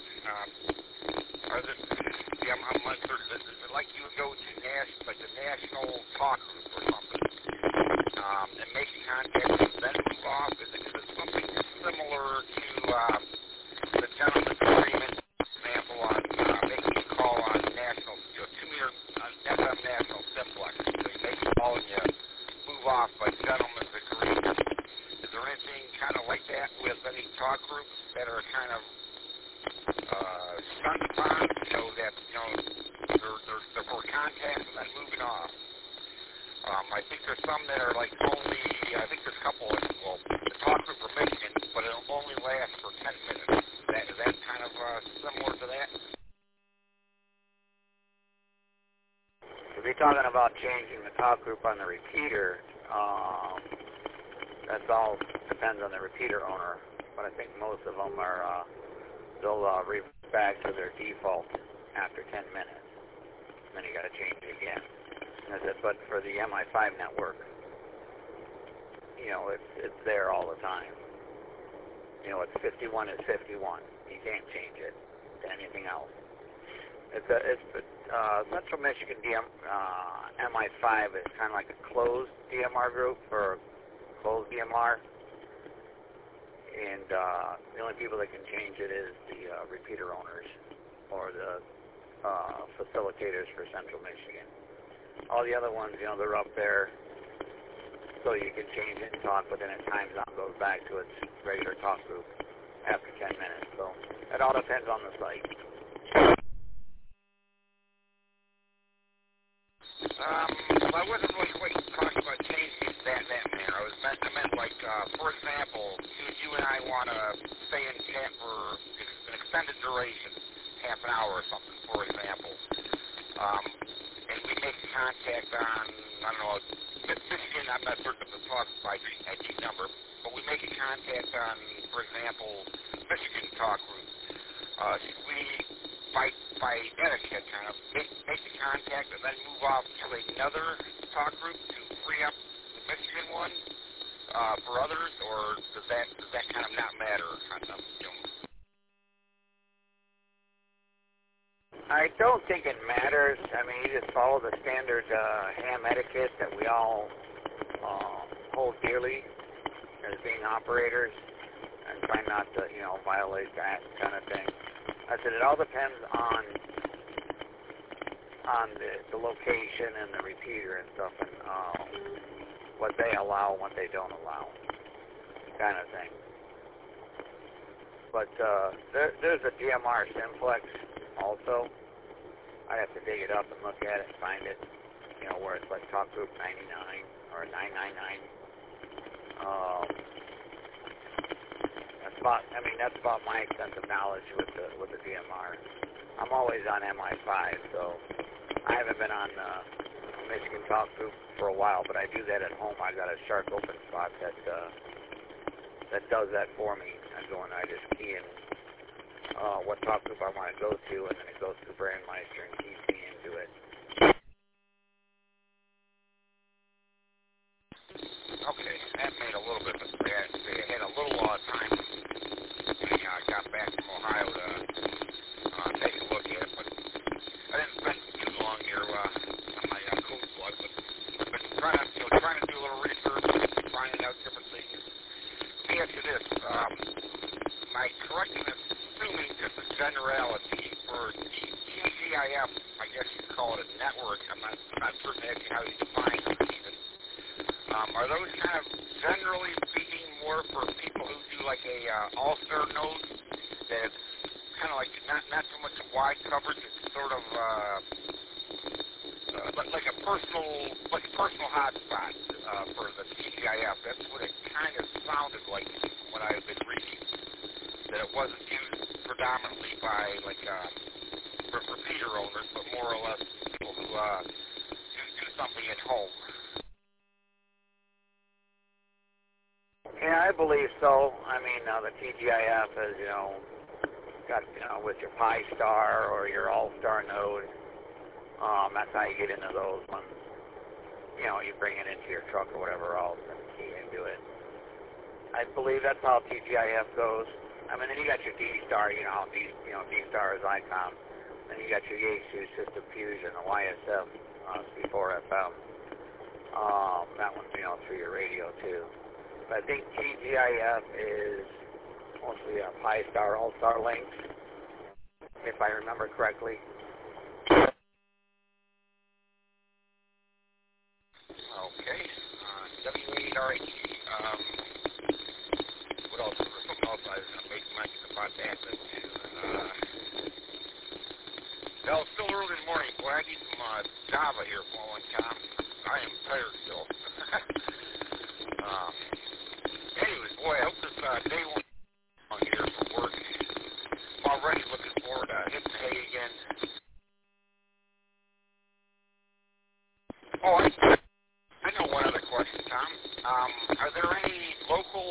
I'm uncertain. Is it like you would go to the national talk group or something, and make contact and then move off? Is it something similar to the gentleman's agreement, for example, on making a call on national, 2-meter on FM national simplex? So you make a call and you move off by gentleman's agreement. Is there anything kind of like that with any talk groups that are kind of shunned upon, that, they're for contact and then moving off? I think there's some that are like only, I think there's a couple, the talk group for Michigan, but it'll only last for 10 minutes. Is that kind of similar to that? If you're talking about changing the talk group on the repeater, that's all depends on the repeater owner. But I think most of them are, they'll revert back to their default after 10 minutes. And then you got to change it again. But for the MI5 network, it's there all the time. It's 51 is 51. You can't change it to anything else. Central Michigan MI5 is kind of like a closed DMR group for closed DMR. And the only people that can change it is the repeater owners or the facilitators for Central Michigan. All the other ones, they're up there, so you can change it and talk, but then it times out and goes back to its regular talk group after 10 minutes. So it all depends on the site. I wasn't really quite talking about changing it that manner. I meant like, for example, you and I want to stay in chat for an extended duration, half an hour or something, for example. And we make contact on, I don't know, Michigan, I'm not certain of the talk by ID number, but we make a contact on, for example, Michigan talk group. Should we, by etiquette, kind of make the contact and then move off to another talk group to free up the Michigan one for others, or does that kind of not matter? I don't think it matters. I mean, you just follow the standard ham etiquette that we all hold dearly as being operators, and try not to, violate that kind of thing. I said it all depends on the location and the repeater and stuff, and what they allow and what they don't allow, kind of thing. But there's a DMR simplex also. I'd have to dig it up and look at it and find it, where it's like talk group 99 or 999. That's about my extensive knowledge with the DMR. I'm always on MI5, so I haven't been on Michigan Talk Group for a while, but I do that at home. I got a Shark Open spot that does that for me. I go and I just key in what talk group I want to go to, and then it goes to Brandmeister and keys me into it. Okay, that made a little bit of sense. I had a little time when I got back from Ohio to take a look at it, but I didn't spend too long here on my code plug, but I've been trying to do a little research, finding out different things. Let me ask you this, am I correct in assuming just a generality for the TGIF, I guess you could call it a network, I'm not certain actually how you define it even. Are those kind of generally speaking more for people who do like a all-star node that's kind of like not so much a wide coverage, it's sort of like a personal hotspot for the TGIF? That's what it kind of sounded like from what I've been reading, that it wasn't used predominantly by like repeater owners, but more or less people who do something at home. Yeah, I believe so. I mean, the TGIF is, got, with your Pi Star or your All-Star node, that's how you get into those ones. You bring it into your truck or whatever else and key into it. I believe that's how TGIF goes. I mean, then you got your D-Star, D-Star is ICOM. Then you got your Yaesu System Fusion, the YSF, C4FM. That one's, through your radio, too. I think TGIF is mostly a Pi Star All-Star links, if I remember correctly. Okay. W8RH. What else? Something else I was going to make mention about that. Well, it's still early in the morning. Boy, I need some Java here for one time. I am tired still. Anyways, boy, I hope this day won't be on here for work. I'm already looking forward to hitting hay again. Oh, I know one other question, Tom. Are there any local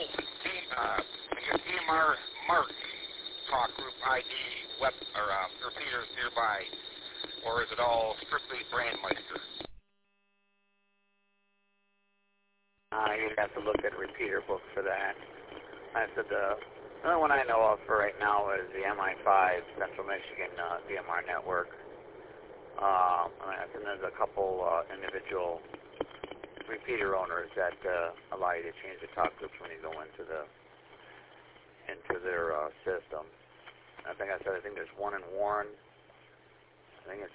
DMR Mark talk group ID web or repeaters nearby, or is it all strictly Brandmeister? You'd have to look at a repeater book for that. I said the only one I know of for right now is the MI5 Central Michigan DMR network. And there's a couple individual repeater owners that allow you to change the talk groups when you go into their system. I think there's one in Warren. I think it's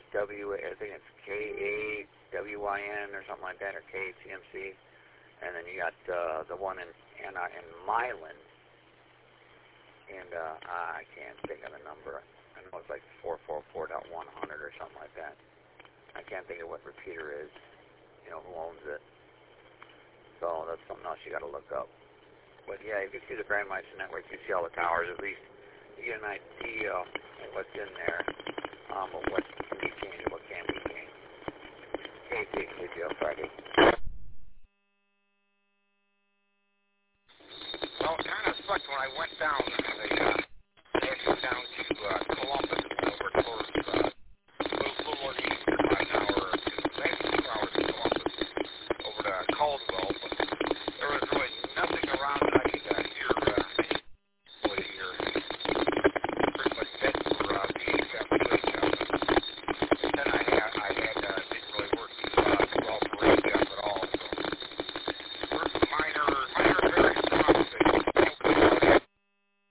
KAWIN or something like that, or KCMC. And then you got the one in Milan, and I can't think of the number. I know it's like 444.100 or something like that. I can't think of what repeater is, who owns it. So that's something else you got to look up. But yeah, if you see the Brandmeister network, you see all the towers. At least you get an idea of what's in there, of what can be changed and what can't be changed. KCJL Friday. Well, it kind of sucked when I went down to Columbus over towards a little more than about an hour or two. Actually 2 hours to Columbus over to Caldwell, but there was really nothing around that I could hear pretty much dead for VHF footage. Then I didn't really work well for VHF at all. So there's some minor very strong things.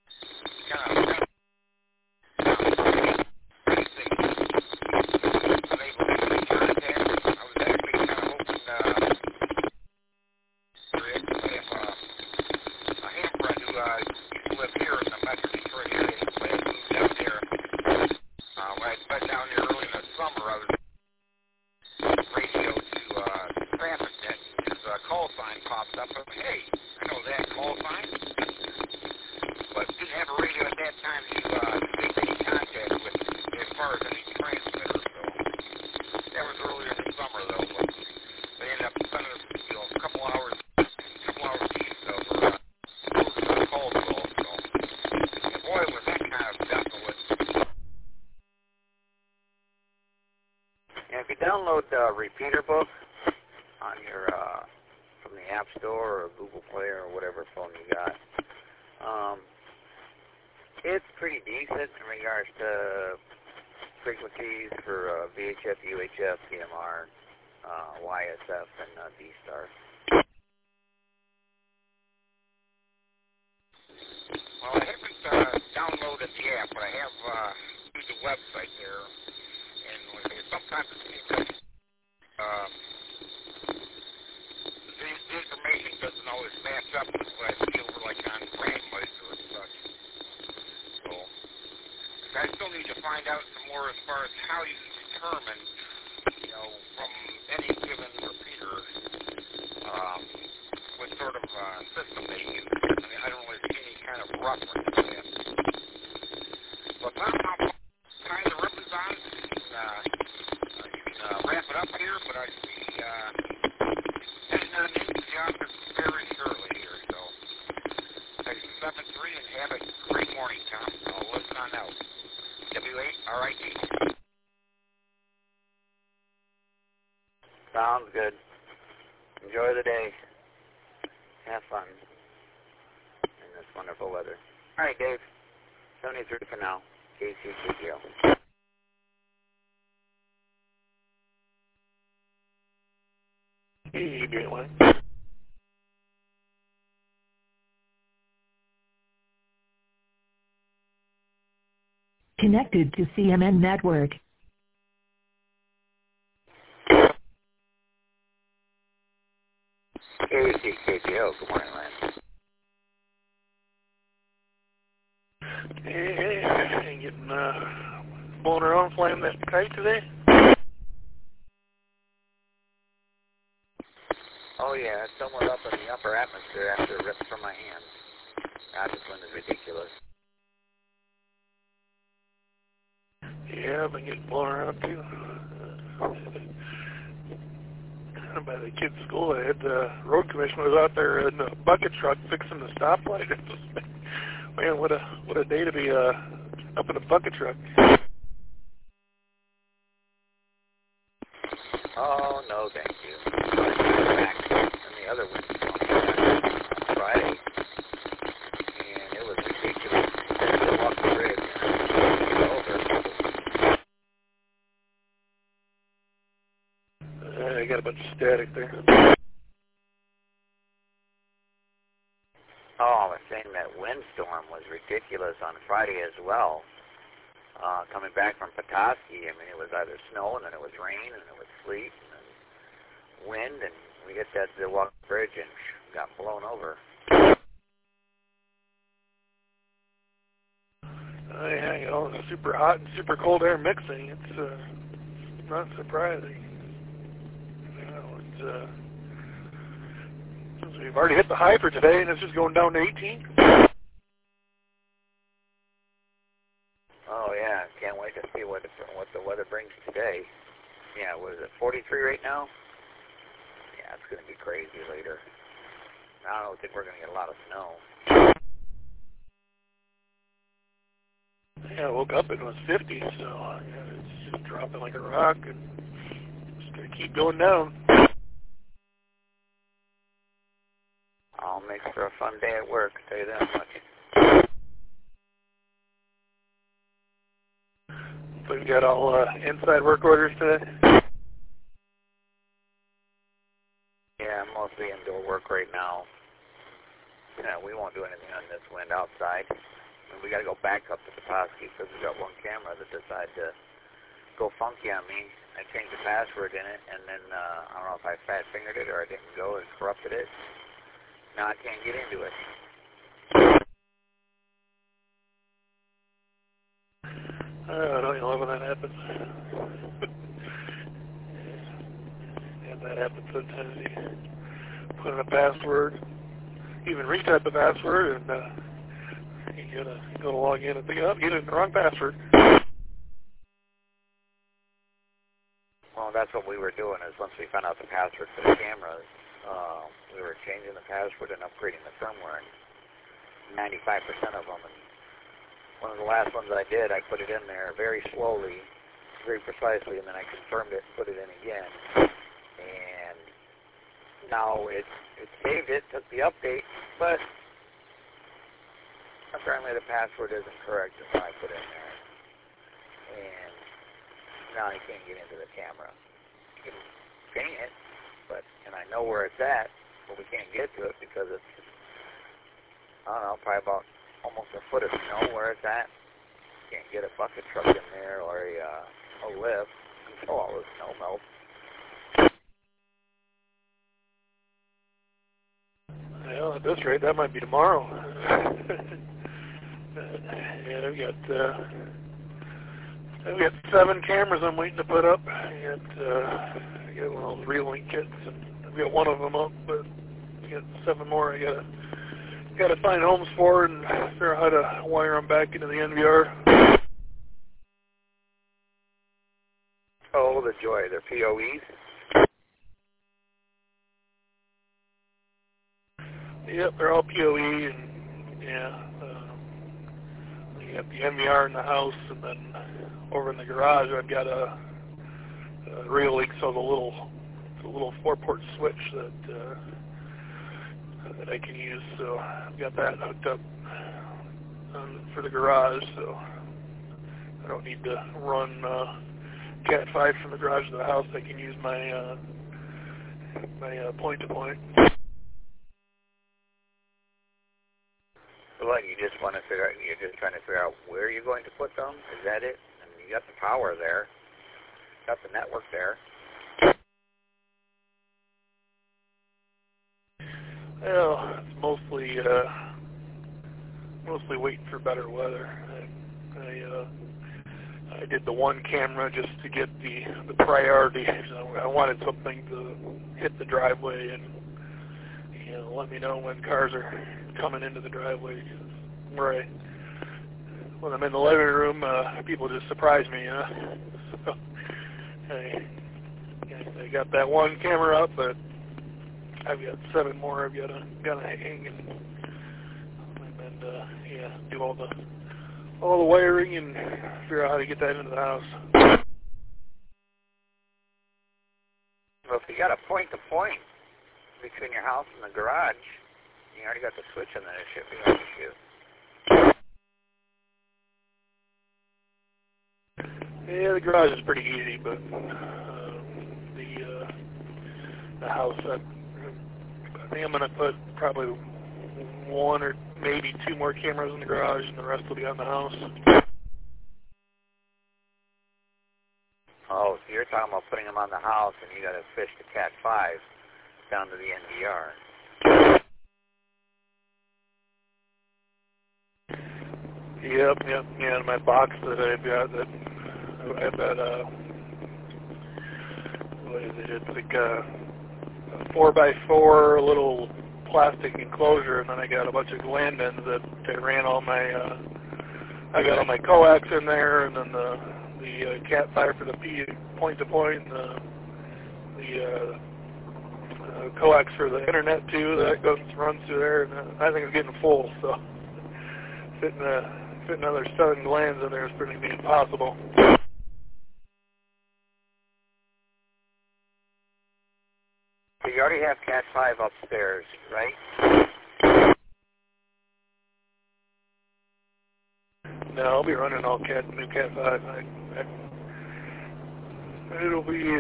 And if you download the Repeater book on your from the App Store or Google Play or whatever phone you got, it's pretty decent in regards to frequencies for VHF, UHF, CMR, YSF, and D-Star. Well, I haven't downloaded the app, but I have used the website there, and sometimes it seems like the information doesn't always match up with what I see over like on Brandmeister and such. So I still need to find out some more as far as how you determine, from any given repeater, what sort of system they use. I mean, I don't really see any kind of reference to that. But Tom, I'll tie the ribbons on. You can wrap it up here, but I see heading on into the office very shortly here. So, section 7-3, and have a great morning, Tom. I'll listen on out. W8RIT. Sounds good. Enjoy the day. Have fun in this wonderful weather. All right, Dave. 73 for now. KCCGO. Hey, Daylight. Connected to CMN Network. KCCGO. Good morning, Lance. Hey, getting blown around flying that kite today? Oh, yeah, it's somewhere up in the upper atmosphere after it ripped from my hand. God, this wind is ridiculous. Yeah, I've been getting blown around too. By the kids' school, I had the road commissioner was out there in a bucket truck fixing the stoplight. Man, what a day to be up in a bucket truck. Oh, no, thank you. And the other one Friday, and it was ridiculous. I had to walk the bridge and over. I got a bunch of static there. Oh, I was saying that windstorm was ridiculous on Friday as well. Coming back from Petoskey, I mean, it was either snow and then it was rain and it was sleet and then wind, and we hit that Walk Bridge and got blown over. Yeah, it's super hot and super cold air mixing. It's not surprising. We've already hit the high for today, and it's just going down to 18. Oh yeah, can't wait to see what the weather brings today. Yeah, what is it, 43 right now? Yeah, it's going to be crazy later. I don't think we're going to get a lot of snow. Yeah, I woke up and it was 50, so it's just dropping like a rock, and it's going to keep going down. I'll make for a fun day at work, I'll tell you that much. So you got all inside work orders today? Yeah, mostly indoor work right now. Yeah, we won't do anything on this wind outside. And we got to go back up to Petoskey because we got one camera that decided to go funky on me. I changed the password in it, and then I don't know if I fat-fingered it or I didn't go and corrupted it. Now I can't get into it. I don't love when that happens. And that happens sometimes. You put in a password, even retype the password, and you gotta go to log in and think, oh, you did the wrong password. Well, that's what we were doing, is once we found out the password for the cameras, we were changing the password and upgrading the firmware, and 95% of them. And one of the last ones I did, I put it in there very slowly, very precisely, and then I confirmed it and put it in again. And now it saved it, took the update, but apparently the password isn't correct as I put in there. And now I can't get into the camera. You can paint it, and I know where it's at, but we can't get to it because it's, I don't know, probably about almost a foot of snow where it's at. Can't get a bucket truck in there or a lift until all the snow melts. Well, at this rate, that might be tomorrow. Yeah, I've got 7 cameras I'm waiting to put up. I got one of those Relink kits, and I've got one of them up, but I got 7 more I gotta find homes for and figure out how to wire them back into the NVR. Oh, the joy. They're PoEs? Yep, they're all PoE, and yeah, you got the NVR in the house, and then over in the garage I've got a Relink, so the little 4-port switch that I can use. So I've got that hooked up for the garage, so I don't need to run Cat 5 from the garage to the house. I can use my point-to-point. So what, you just want to figure out, you're just trying to figure out where you're going to put them? Is that it? I mean, you got the power there. Got the network there. Well, it's mostly waiting for better weather. I did the one camera just to get the priority. I wanted something to hit the driveway and let me know when cars are coming into the driveway. When I'm in the living room, people just surprise me. So I got that one camera up, but I've got 7 more I've got to hang and do all the wiring and figure out how to get that into the house. Well, if you got a point-to-point between your house and the garage, you already got the switch in there. It should be no issue. Yeah, the garage is pretty easy, but the house, I think I'm going to put probably 1 or maybe 2 more cameras in the garage, and the rest will be on the house. Oh, so you're talking about putting them on the house, and you got to fish the Cat 5 down to the NVR. Yep. Yeah, in my box that I've got, I've got what is it? It's like a 4x4 little plastic enclosure, and then I got a bunch of gland ends that I ran all my. I got all my coax in there, and then the Cat 5 for the point-to-point, and the coax for the internet too. That runs through there, and I think it's getting full. So fitting another 7 glands in there is pretty impossible. So you already have Cat 5 upstairs, right? No, I'll be running all new Cat 5. It'll be,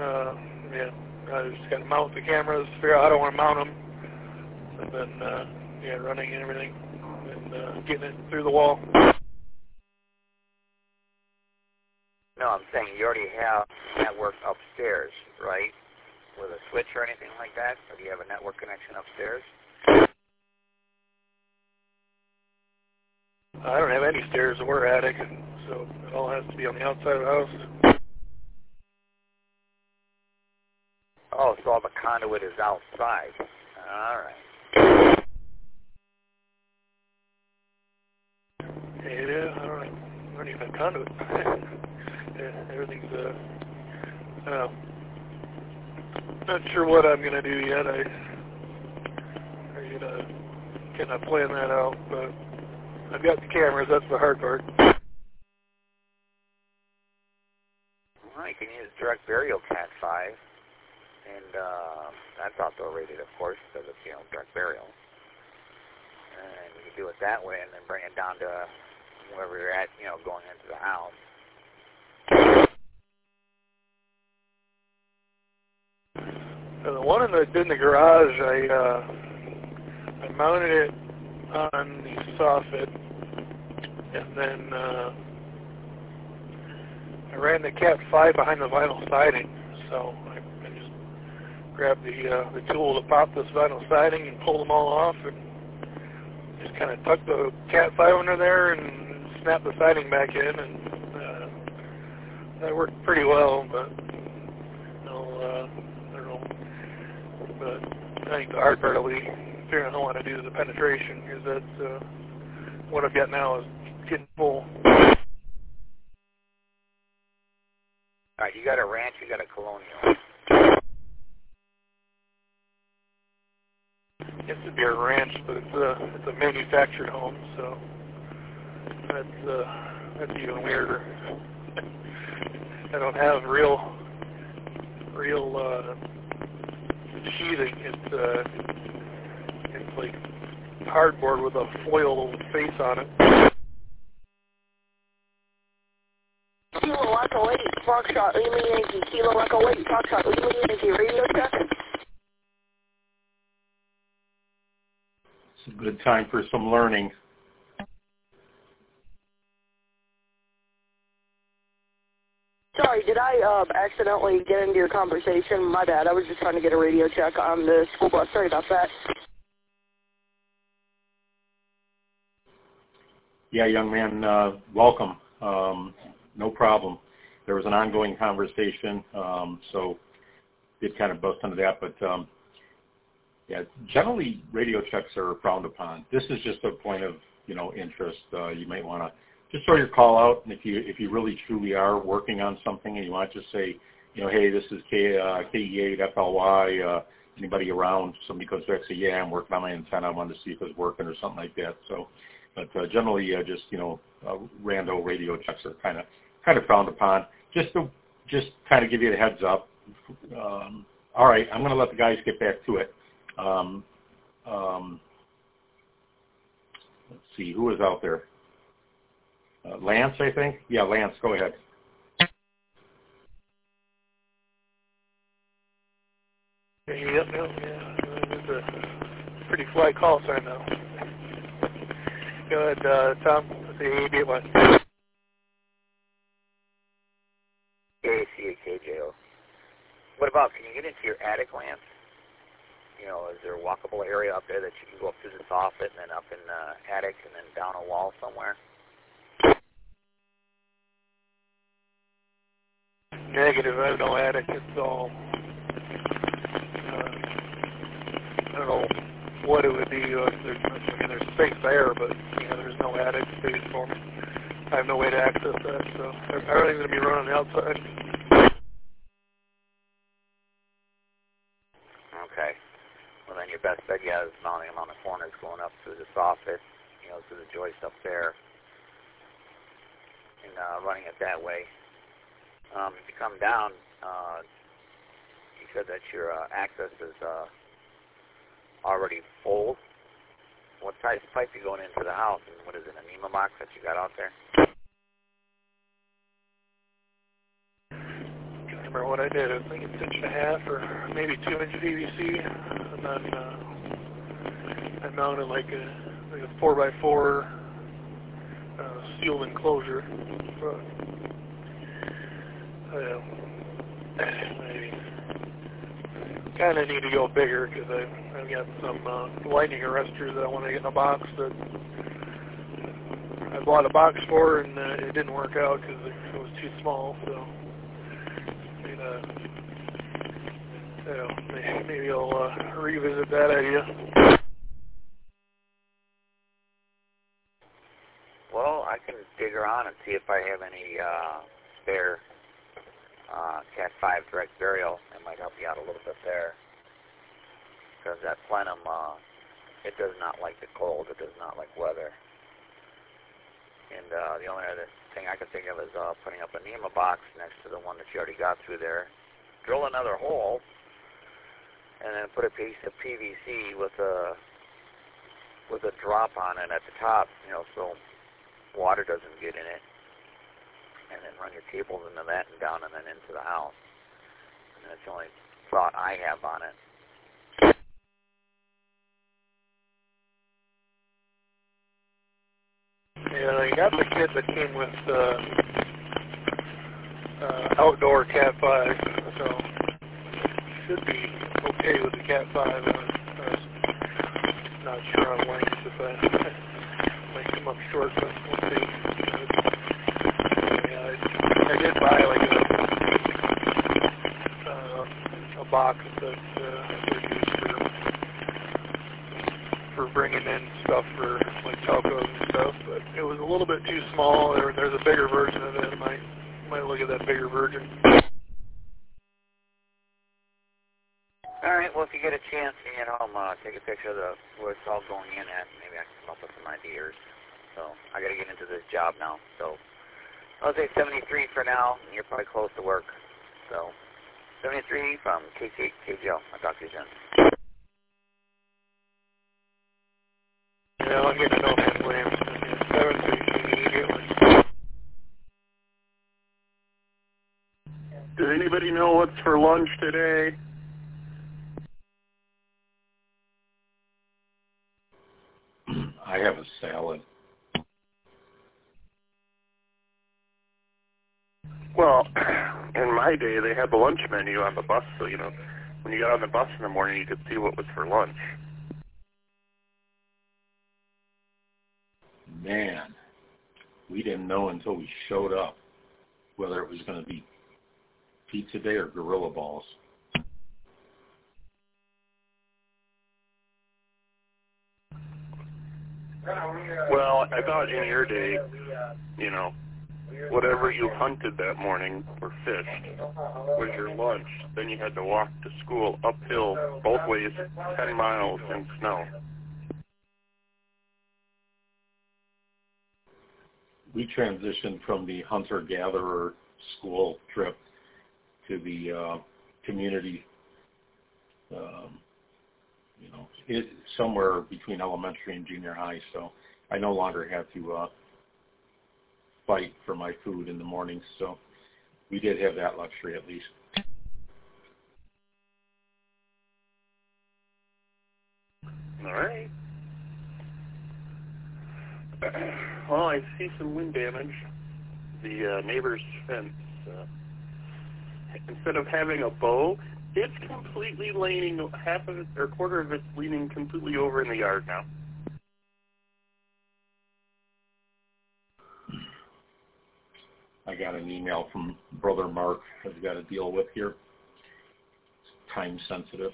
I just got to mount the cameras, figure out how I want to mount them, and then, running and everything, and getting it through the wall. No, I'm saying you already have network upstairs, right? With a switch or anything like that? Or do you have a network connection upstairs? I don't have any stairs or attic, so it all has to be on the outside of the house. Oh, so all the conduit is outside. All right. Yeah, I don't even have conduit. Everything's, not sure what I'm going to do yet. I cannot plan that out, but I've got the cameras. That's the hard part. you can use direct burial Cat 5, and that's outdoor rated, of course, because it's, direct burial. And you can do it that way and then bring it down to wherever you're at, going into the house. The one in the garage, I mounted it on the soffit, and then I ran the Cat 5 behind the vinyl siding. So I just grabbed the tool to pop this vinyl siding and pull them all off, and just kind of tuck the Cat 5 under there and snap the siding back in, and that worked pretty well. But I don't know. But I think the hard part will be figuring out how I want to do the penetration, because that's what I've got now is getting full. All right, you got a ranch, you got a colonial. It's to be a ranch, but it's a manufactured home, so that's even weirder. I don't have real sheathing. It's like cardboard with a foil face on it. Kilo Echo 8, Foxtrot, Lima Yankee. Kilo Echo 8, Foxtrot, Lima Yankee. Radio check. It's a good time for some learning. Sorry, did I accidentally get into your conversation? My bad. I was just trying to get a radio check on the school bus. Sorry about that. Yeah, young man, welcome. No problem. There was an ongoing conversation, so did kind of bust into that. But, yeah, generally radio checks are frowned upon. This is just a point of, interest. You might want to just throw your call out, and if you really truly are working on something and you want to just say, hey, this is KE8 FLY, anybody around? Somebody goes back and say, yeah, I'm working on my antenna. I wanted to see if it's working or something like that. So, but generally, just rando radio checks are kind of frowned upon. Just kind of give you the heads up. All right, I'm going to let the guys get back to it. Let's see, who is out there? Lance, I think? Yeah, Lance, go ahead. Yep, yeah. It's a pretty fly call sign now. Go ahead, Tom. Let's see, AB1. KCAKJO. What about, can you get into your attic, Lance? Is there a walkable area up there that you can go up through the soffit and then up in the attic and then down a wall somewhere? Negative. I have no attic. It's all, I don't know what it would be. There's space there, but there's no attic space for me. I have no way to access that, so everything's going to be run on the outside. Okay. Well, then your best bet, is mounting them on the corners, going up through the soffit, through the joist up there, and running it that way. If you come down, you said that your access is already full. What size pipe are you going into the house, and what is it, an NEMA box that you got out there? Can't remember what I did. I think it's 1.5 or maybe 2 inch PVC, and then I mounted like a 4x4 sealed enclosure. But, I kind of need to go bigger because I've got some lightning arresters that I want to get in a box that I bought a box for, and it didn't work out because it was too small. So maybe I'll revisit that idea. Well, I can dig around and see if I have any spare Cat 5 direct burial. It might help you out a little bit there. Because that plenum, it does not like the cold. It does not like weather. And the only other thing I could think of is putting up a NEMA box next to the one that you already got through there. Drill another hole, and then put a piece of PVC with a drop on it at the top, so water doesn't get in it. And then run your cables into that and down and then into the house. And that's the only thought I have on it. Yeah, I got the kit that came with outdoor Cat 5, so should be okay with the Cat 5. I'm not sure on length if I might come up short, but we'll see. I did buy like a box that I could use for bringing in stuff for like telcos and stuff, but it was a little bit too small. There's a bigger version of it. I might look at that bigger version. All right. Well, if you get a chance, take a picture of where it's all going in at. Maybe I can come up with some ideas. So I got to get into this job now. So I'll say 73 for now. And you're probably close to work. So 73 from KCHO. I'll talk to you soon. Yeah, I'm getting to know him, William. 73. Does anybody know what's for lunch today? I have a salad. Well, in my day, they had the lunch menu on the bus, so, when you got on the bus in the morning, you could see what was for lunch. Man, we didn't know until we showed up whether it was going to be pizza day or gorilla balls. Well, I thought in your day, whatever you hunted that morning or fished was your lunch. Then you had to walk to school uphill both ways 10 miles in snow. We transitioned from the hunter-gatherer school trip to the community, somewhere between elementary and junior high. So I no longer had to fight for my food in the mornings. So we did have that luxury at least. All right. Well, I see some wind damage. The neighbor's fence, instead of having a bow, it's completely leaning, half of it or a quarter of it's leaning completely over in the yard now. I got an email from Brother Mark that we got to deal with here. It's time sensitive.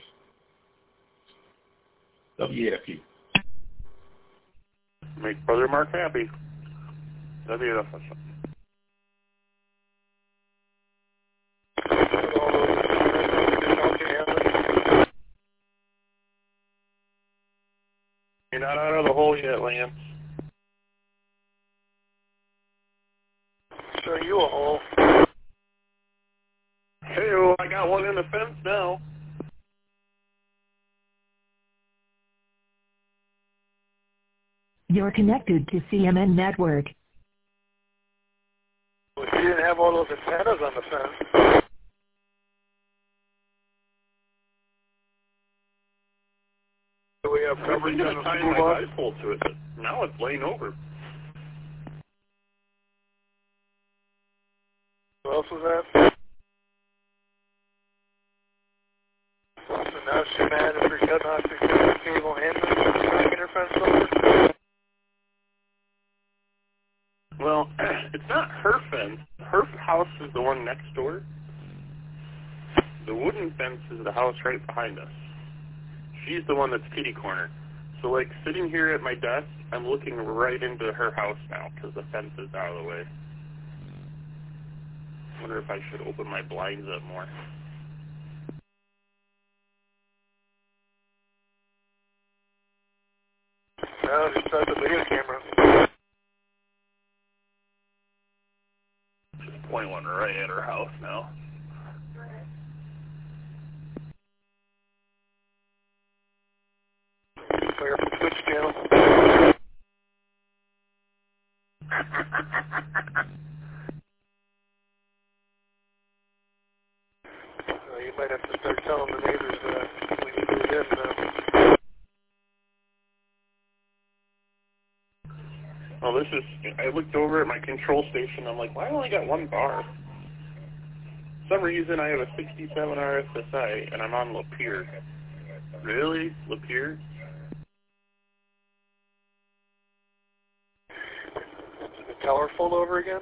WAFU. Make Brother Mark happy. WFS. You're not out of the hole yet, Lance. Show you a hole. Hey, I got one in the fence now. You're connected to CMN Network. Well, if you didn't have all those antennas on the fence. We have coverage on the school bus. I pulled to it, but now it's laying over. What else was that? So now she's mad if you're cutting off the cable and the fence over? Well, it's not her fence. Her house is the one next door. The wooden fence is the house right behind us. She's the one that's kitty corner. So, like, sitting here at my desk, I'm looking right into her house now because the fence is out of the way. I wonder if I should open my blinds up more. No, just start the video camera. Point one right at her house now. Fire up the Twitch channel. You might have to start telling the neighbors when you move in now. Well, this is, I looked over at my control station, I'm like, why I only got one bar? For some reason I have a 67 RSSI and I'm on Lapeer. Really? Lapeer? Is the tower full over again?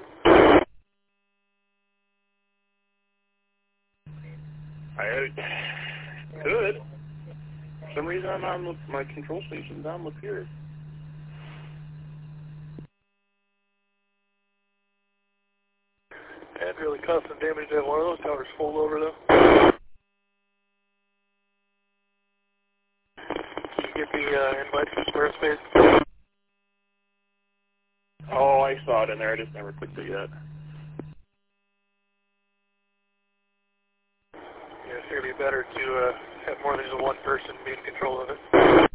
I could. For some reason I'm on my control station's on Lapeer. That'd really cause some damage to have one of those towers fold over, though. Did you get the invite from Squarespace? Oh, I saw it in there. I just never clicked it yet. Yeah, it's going to be better to have more than just one person be in control of it.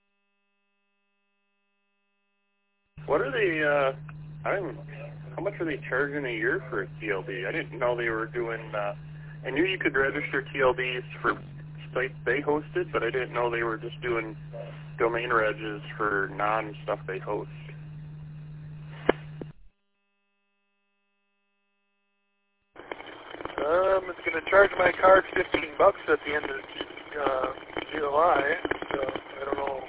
What are they, how much are they charging a year for a TLD? I didn't know they were doing, I knew you could register TLDs for sites they hosted, but I didn't know they were just doing domain regs for non-stuff they host. It's going to charge my card $15 at the end of July, so I don't know.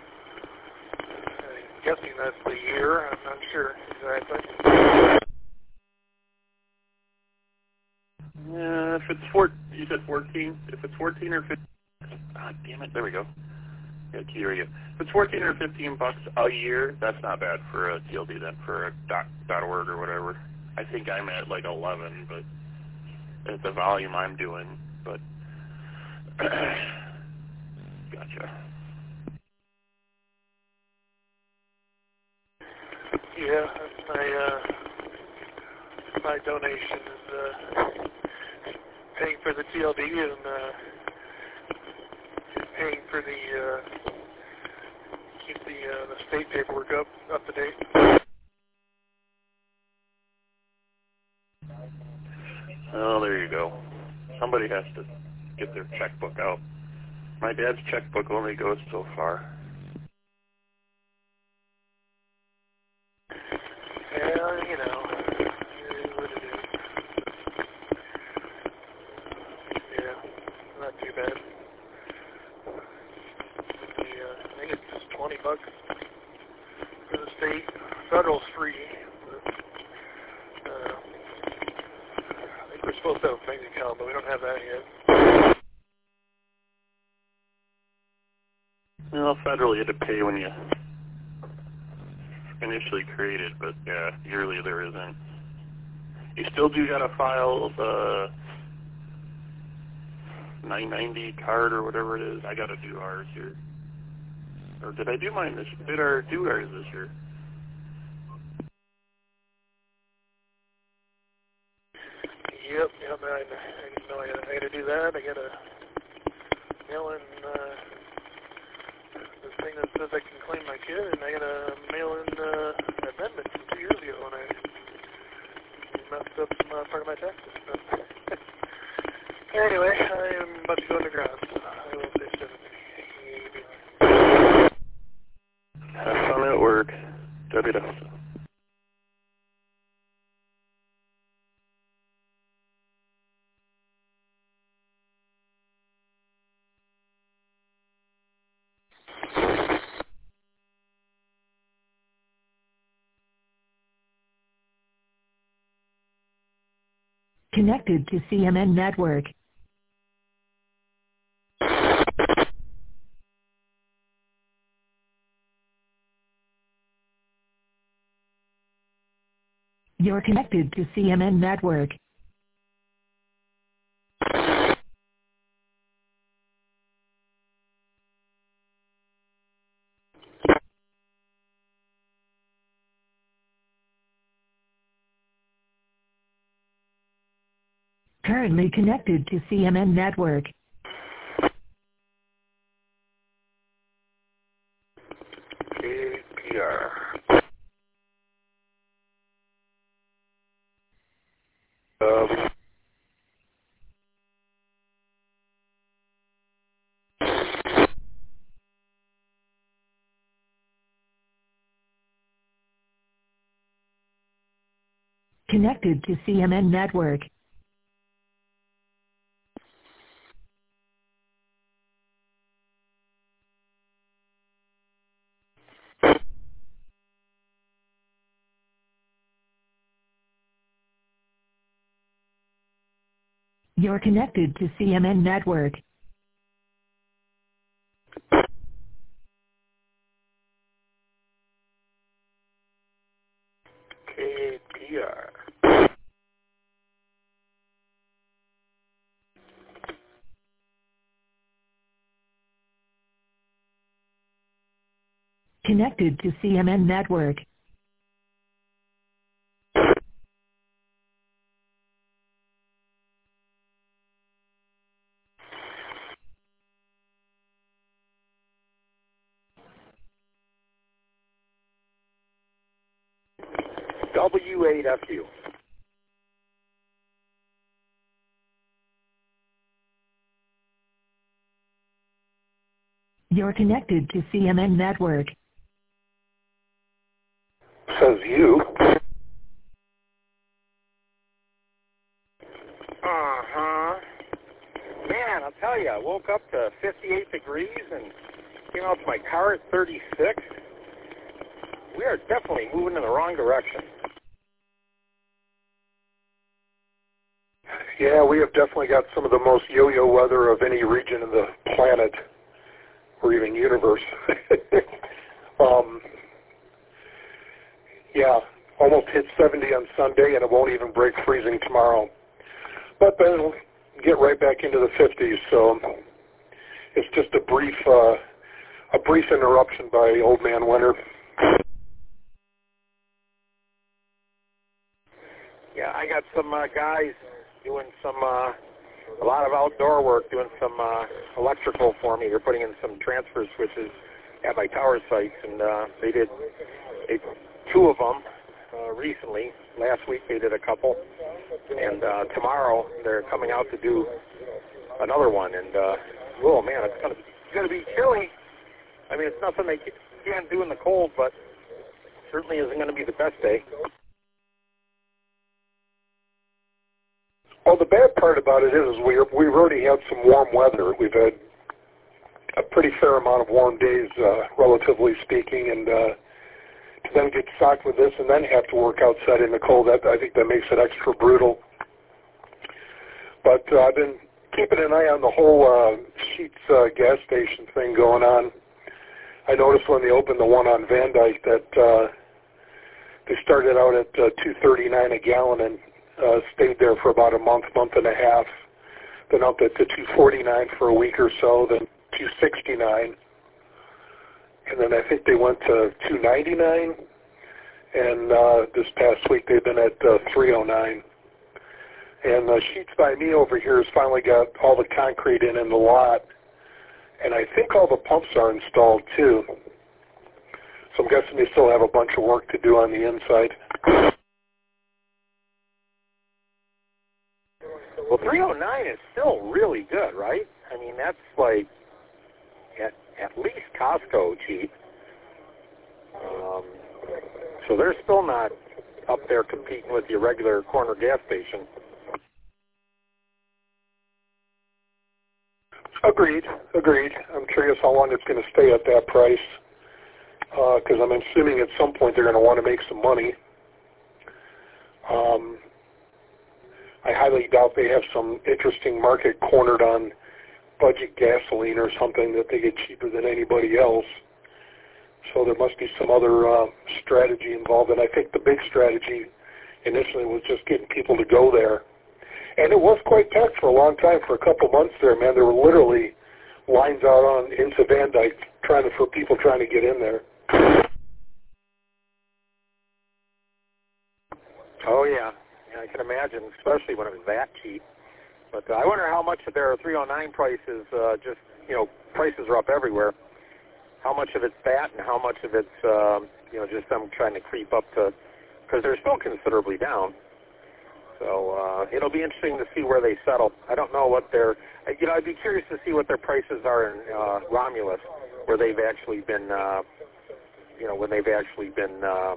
I'm guessing that's the year. I'm not sure exactly. If it's you said 14? If it's 14 or 15, damn it, there we go. Yeah, here you go. If it's 14 or $15 a year, that's not bad for a TLD then, for a .org or whatever. I think I'm at like 11, but at the volume I'm doing, but gotcha. Yeah, my donation is paying for the TLD and paying for the keep the state paperwork up to date. Oh, there you go. Somebody has to get their checkbook out. My dad's checkbook only goes so far. Well, you know, it is what it is. Yeah, not too bad. I think it's just $20 for the state. Federal's free. But, I think we're supposed to have a bank account, but we don't have that yet. Well, federal you had to pay when you initially created, but yeah, yearly there isn't. You still do gotta file the 990 card or whatever it is. I gotta do ours here. Or did I do mine this year? Do ours this year? Yep, I know I gotta do that. I gotta mail in this thing that says I can claim my kid, and I gotta mail in an amendment from 2 years ago when I messed up some part of my taxes. But anyway, I am about to go underground, so I will say 70. Have fun at work. WW. Connected to CMN Network. You're connected to CMN Network. Currently connected to CMN Network. KPR. Connected to CMN Network. You're connected to CMN Network. KPR. Connected to CMN Network. W8FU. You're connected to CMN Network. Says you. Man, I'll tell you, I woke up to 58 degrees and came out to my car at 36. We are definitely moving in the wrong direction. Yeah, we have definitely got some of the most yo-yo weather of any region of the planet or even universe. Yeah, almost hit 70 on Sunday, and it won't even break freezing tomorrow. But then it'll get right back into the 50s, so it's just a brief interruption by old man winter. Yeah, I got some guys doing a lot of outdoor work, doing some electrical for me. They're putting in some transfer switches at my tower sites, and they did two of them recently. Last week they did a couple, and tomorrow they're coming out to do another one. And oh man, it's gonna be chilly. I mean, it's nothing they can't do in the cold, but certainly isn't going to be the best day. Well, the bad part about it is we've already had some warm weather. We've had a pretty fair amount of warm days, relatively speaking, and to then get socked with this and then have to work outside in the cold, I think that makes it extra brutal. But I've been keeping an eye on the whole Sheetz gas station thing going on. I noticed when they opened the one on Van Dyke that they started out at $2.39 a gallon and stayed there for about a month and a half, then up to $2.49 for a week or so, then $2.69, and then I think they went to $2.99, and this past week they've been at $3.09. And Sheetz by me over here has finally got all the concrete in the lot, and I think all the pumps are installed too. So I'm guessing they still have a bunch of work to do on the inside. Well, $3.09 is still really good, right? I mean, that's like at least Costco cheap. So they're still not up there competing with your regular corner gas station. Agreed. I'm curious how long it's going to stay at that price, because I'm assuming at some point they're going to want to make some money. I highly doubt they have some interesting market cornered on budget gasoline or something that they get cheaper than anybody else. So there must be some other strategy involved, and I think the big strategy initially was just getting people to go there. And it was quite packed for a long time, for a couple months there, man. There were literally lines out into Van Dyke for people trying to get in there. Oh, yeah. I can imagine, especially when it was that cheap. But I wonder how much of their 309 prices, just, prices are up everywhere. How much of it's that and how much of it's, just them trying to creep up to, because they're still considerably down. So it'll be interesting to see where they settle. I don't know what their, I'd be curious to see what their prices are in Romulus, where they've actually been, when they've actually been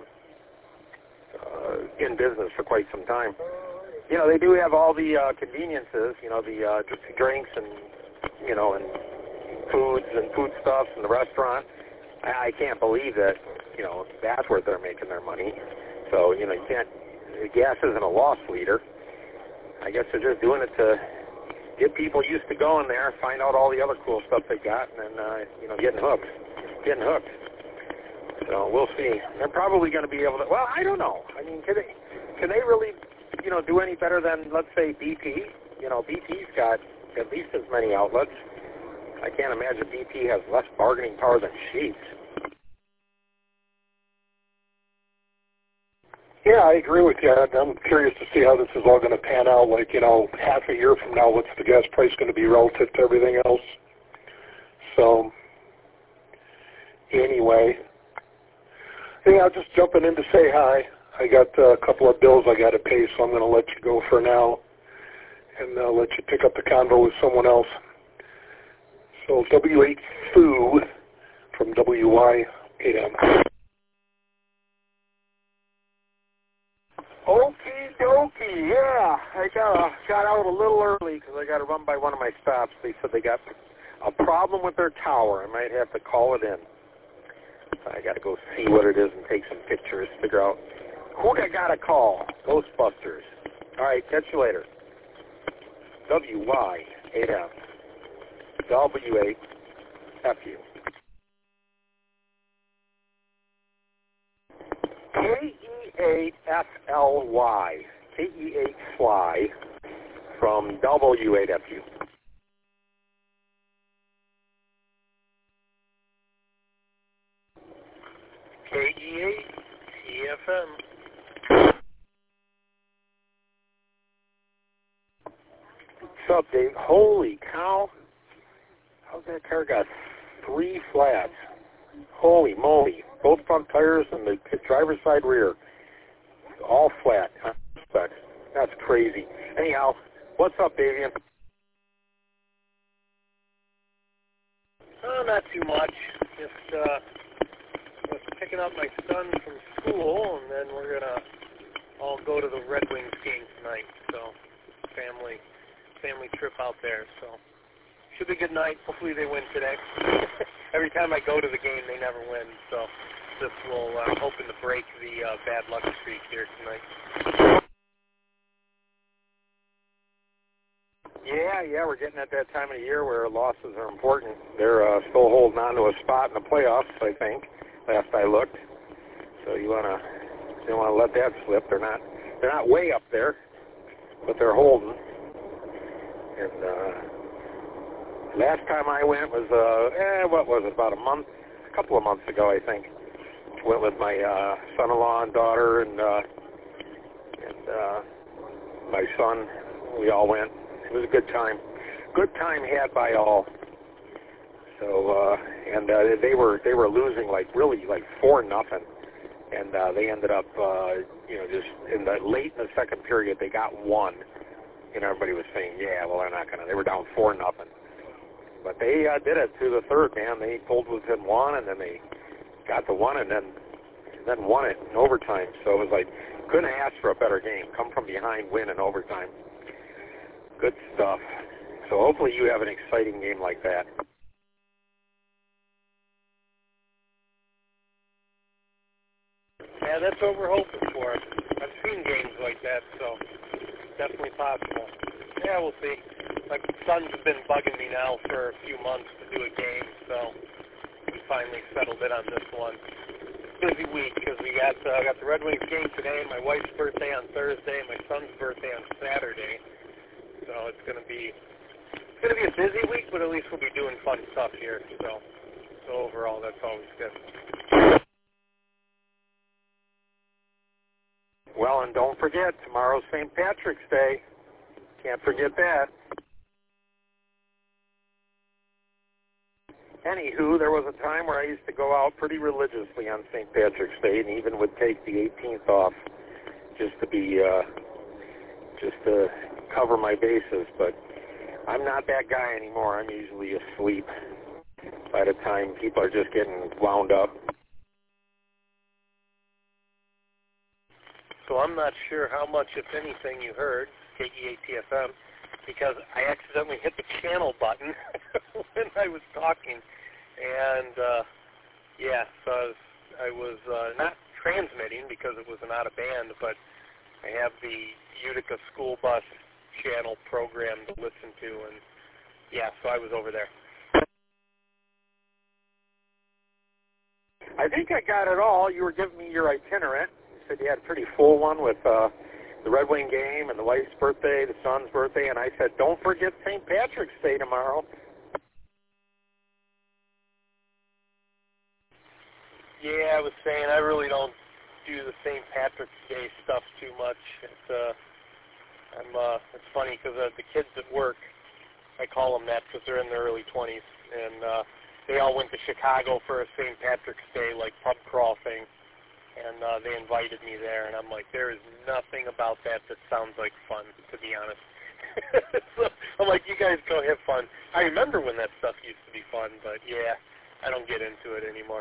in business for quite some time. They do have all the conveniences, the drinks and, and foods and foodstuffs in the restaurant. I can't believe that, that's where they're making their money. So, you can't, gas isn't a loss leader. I guess they're just doing it to get people used to going there, find out all the other cool stuff they got, and then, getting hooked. So we'll see. They're probably going to be able to, well, I don't know. I mean, can they really, do any better than, let's say, BP? BP's got at least as many outlets. I can't imagine BP has less bargaining power than Sheetz. Yeah, I agree with you. I'm curious to see how this is all going to pan out. Like, half a year from now, what's the gas price going to be relative to everything else? So, anyway, I'm just jumping in to say hi. I got a couple of bills I got to pay, so I'm going to let you go for now and let you pick up the convo with someone else. So, W8 Foo from WY8M. Okie dokie, yeah. I got out a little early because I got to run by one of my stops. They said they got a problem with their tower. I might have to call it in. I got to go see what it is and take some pictures, figure out who I got to call. Ghostbusters. All right, catch you later. WY8F. W8FU. KE8FLY. KE8FLY from W8FU. KE8EFM. What's up, Dave? Holy cow. How's that car got 3 flats? Holy moly. Both front tires and the driver's side rear. All flat. That's crazy. Anyhow, what's up, Davian? Oh, not too much. Just was picking up my son from school, and then we're going to all go to the Red Wings game tonight. So, family trip out there. So, should be a good night. Hopefully they win today. Every time I go to the game, they never win. So, this will hoping to break the bad luck streak here tonight. Yeah, we're getting at that time of the year where losses are important. They're still holding on to a spot in the playoffs, I think, last I looked. So you don't want to let that slip. They're not way up there, but they're holding. And last time I went was what was it? About a couple of months ago, I think. Went with my son-in-law and daughter and my son. We all went. It was a good time. Good time had by all. So and they were losing like 4-0, and they ended up just in the late in the second period they got one, and everybody was saying well they're not gonna. They were down 4-0, but they did it through the third. Man, they pulled within one, and then they got the one, and then won it in overtime. So it was like couldn't ask for a better game. Come from behind, win in overtime. Good stuff. So hopefully you have an exciting game like that. Yeah, that's what we're hoping for. I've seen games like that, so definitely possible. Yeah, we'll see. My son's been bugging me now for a few months to do a game, so we finally settled it on this one. Busy week because we got the Red Wings game today, my wife's birthday on Thursday, my son's birthday on Saturday. So it's gonna be a busy week, but at least we'll be doing fun stuff here. So overall, that's always good. Well, and don't forget, tomorrow's St. Patrick's Day. Can't forget that. Anywho, there was a time where I used to go out pretty religiously on St. Patrick's Day, and even would take the 18th off just to cover my bases. But I'm not that guy anymore. I'm usually asleep by the time people are just getting wound up. So I'm not sure how much, if anything, you heard, KEAT-FM, because I accidentally hit the channel button when I was talking. And, so I was not transmitting because it was an out-of-band, but I have the Utica School Bus channel program to listen to, and, so I was over there. I think I got it all. You were giving me your itinerant. You said you had a pretty full one with the Red Wing game and the wife's birthday, the son's birthday, and I said, don't forget St. Patrick's Day tomorrow. Yeah, I was saying I really don't do the St. Patrick's Day stuff too much. It's funny because the kids at work, I call them that because they're in their early 20s, and they all went to Chicago for a St. Patrick's Day, like, pub crawl thing, and they invited me there, and I'm like, there is nothing about that sounds like fun, to be honest. So I'm like, you guys go have fun. I remember when that stuff used to be fun, but, I don't get into it anymore.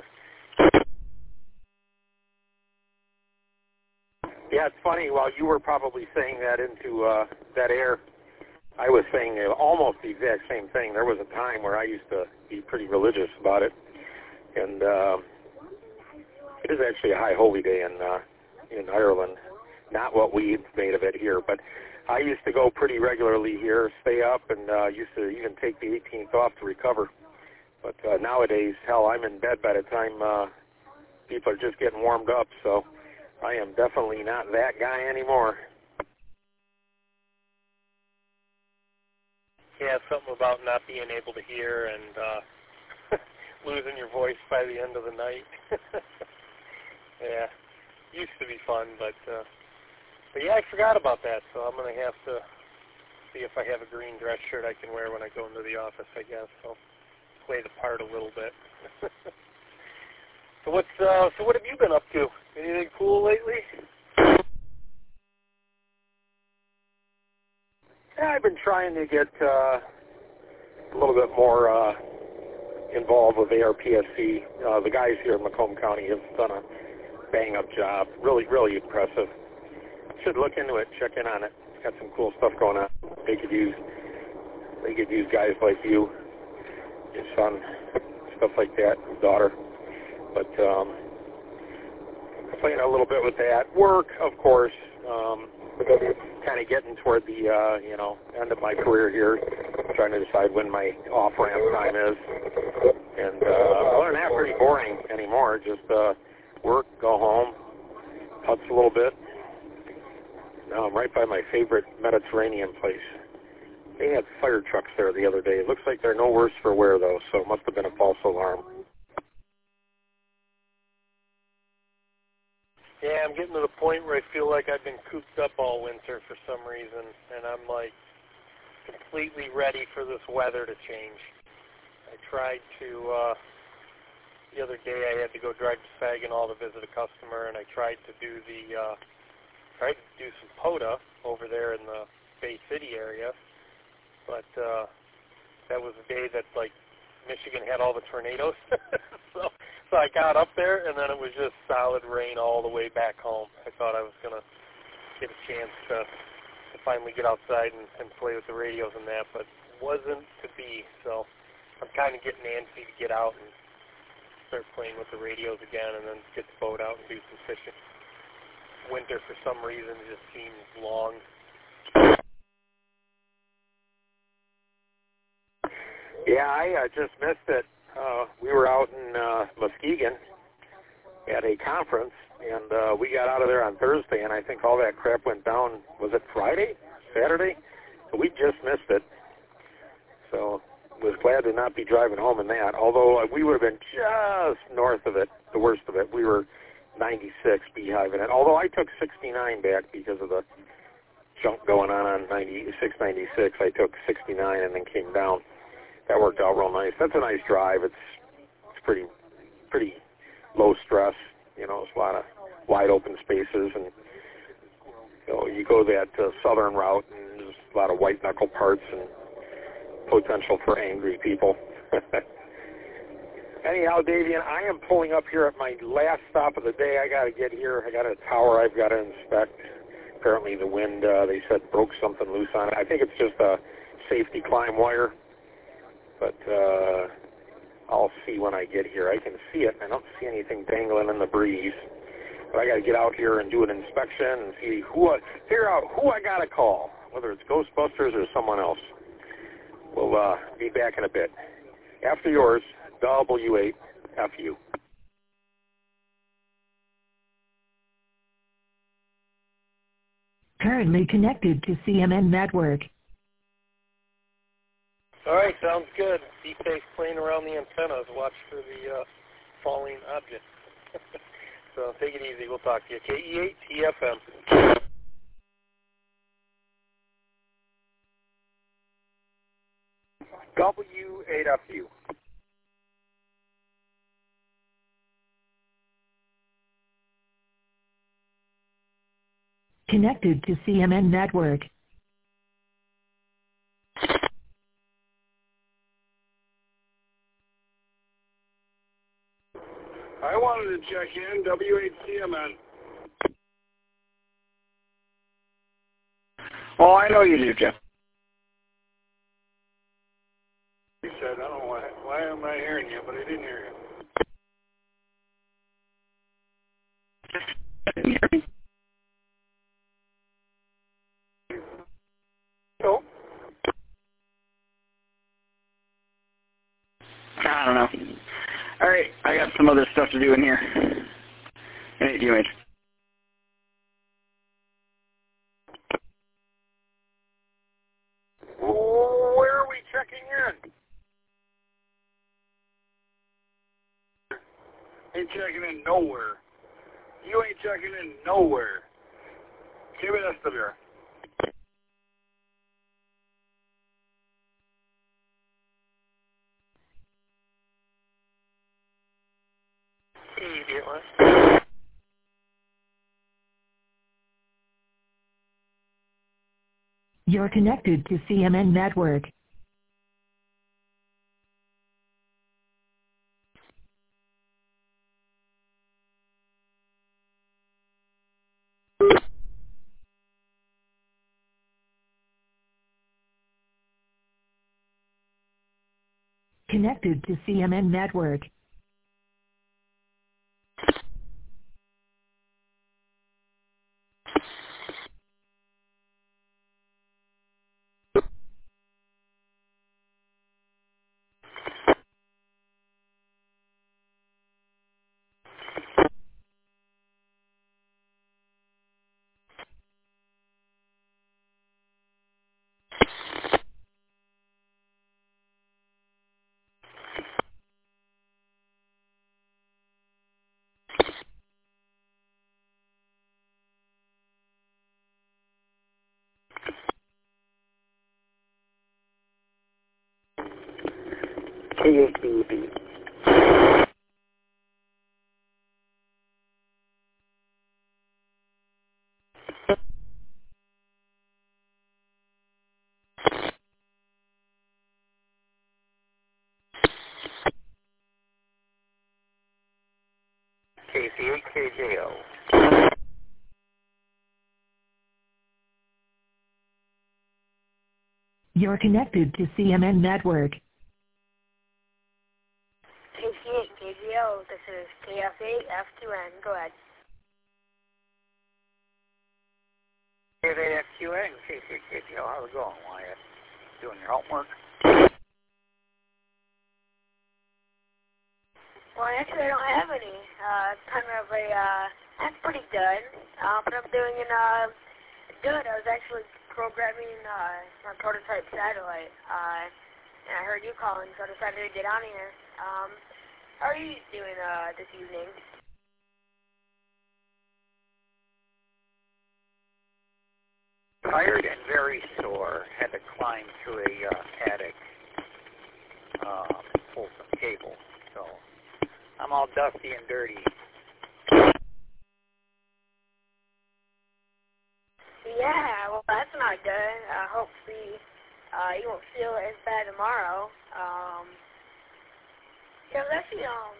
Yeah, it's funny. While you were probably saying that into that air, I was saying almost the exact same thing. There was a time where I used to be pretty religious about it, and it is actually a high holy day in Ireland. Not what we made of it here, but I used to go pretty regularly here, stay up, and used to even take the 18th off to recover. But nowadays, hell, I'm in bed by the time people are just getting warmed up, so I am definitely not that guy anymore. Yeah, something about not being able to hear and losing your voice by the end of the night. Yeah, used to be fun, but I forgot about that, so I'm going to have to see if I have a green dress shirt I can wear when I go into the office, I guess. So play the part a little bit. So what have you been up to? Anything cool lately? Yeah, I've been trying to get a little bit more involved with ARPSC. The guys here in Macomb County have done a bang-up job. Really, really impressive. Should look into it, check in on it. Got some cool stuff going on. They could use guys like you, your son, stuff like that, his daughter. But playing a little bit with that. Work, of course. Kind of getting toward the end of my career here, trying to decide when my off-ramp time is. And other than that, pretty boring anymore. Just work, go home, huts a little bit. Now I'm right by my favorite Mediterranean place. They had fire trucks there the other day. It looks like they're no worse for wear, though, so it must have been a false alarm. Yeah, I'm getting to the point where I feel like I've been cooped up all winter for some reason, and I'm like completely ready for this weather to change. I tried to, the other day I had to go drive to Saginaw to visit a customer, and I tried to do some POTA over there in the Bay City area, but that was the day that, like, Michigan had all the tornadoes. So I got up there, and then it was just solid rain all the way back home. I thought I was going to get a chance to finally get outside and play with the radios and that, but wasn't to be. So I'm kind of getting antsy to get out and start playing with the radios again and then get the boat out and do some fishing. Winter, for some reason, just seems long. Yeah, I just missed it. We were out in Muskegon at a conference, and we got out of there on Thursday, and I think all that crap went down, was it Friday? Saturday? So we just missed it. So was glad to not be driving home in that, although we would have been just north of it, the worst of it. We were 96 beehiving it, although I took 69 back because of the junk going on 696. I took 69 and then came down. That worked out real nice. That's a nice drive. It's pretty low stress. You know, it's a lot of wide open spaces, and you go that southern route, and there's a lot of white knuckle parts and potential for angry people. Anyhow, Davian, I am pulling up here at my last stop of the day. I got to get here. I got a tower I've got to inspect. Apparently the wind, they said, broke something loose on it. I think it's just a safety climb wire, but I'll see when I get here. I can see it. I don't see anything dangling in the breeze, but I got to get out here and do an inspection and figure out who I got to call, whether it's Ghostbusters or someone else. We'll be back in a bit. After yours, W8FU. Currently connected to CMN Network. All right, sounds good. Be safe playing around the antennas. Watch for the falling object. So take it easy. We'll talk to you. KE8 TFM. W8FU. Connected to CMN Network. I wanted to check in, W8CMN. Oh, I know you do, Jeff. He said, I don't know why am I hearing you, but I didn't hear you. No. I don't know. All right, I got some other stuff to do in here. Hey, UH. Where are we checking in? Ain't checking in nowhere. You ain't checking in nowhere. Give it us the beer. You're connected to CMN Network. Connected to CMN Network. KATB. KC8KJO. You're connected to CMN Network. KC8KGO, this is KF8F2N. Go ahead. KF8FQN, KC8KGO. How's it going, Wyatt? Doing your homework? Well, actually, I don't have any. I'm pretty done. But I'm doing good. I was actually programming my prototype satellite. And I heard you calling, so I decided to get on here. How are you doing this evening? tired and very sore. Had to climb through a attic, pull some cable. So I'm all dusty and dirty. Yeah, well, that's not good. Hopefully, you won't feel as bad tomorrow. Yeah, actually,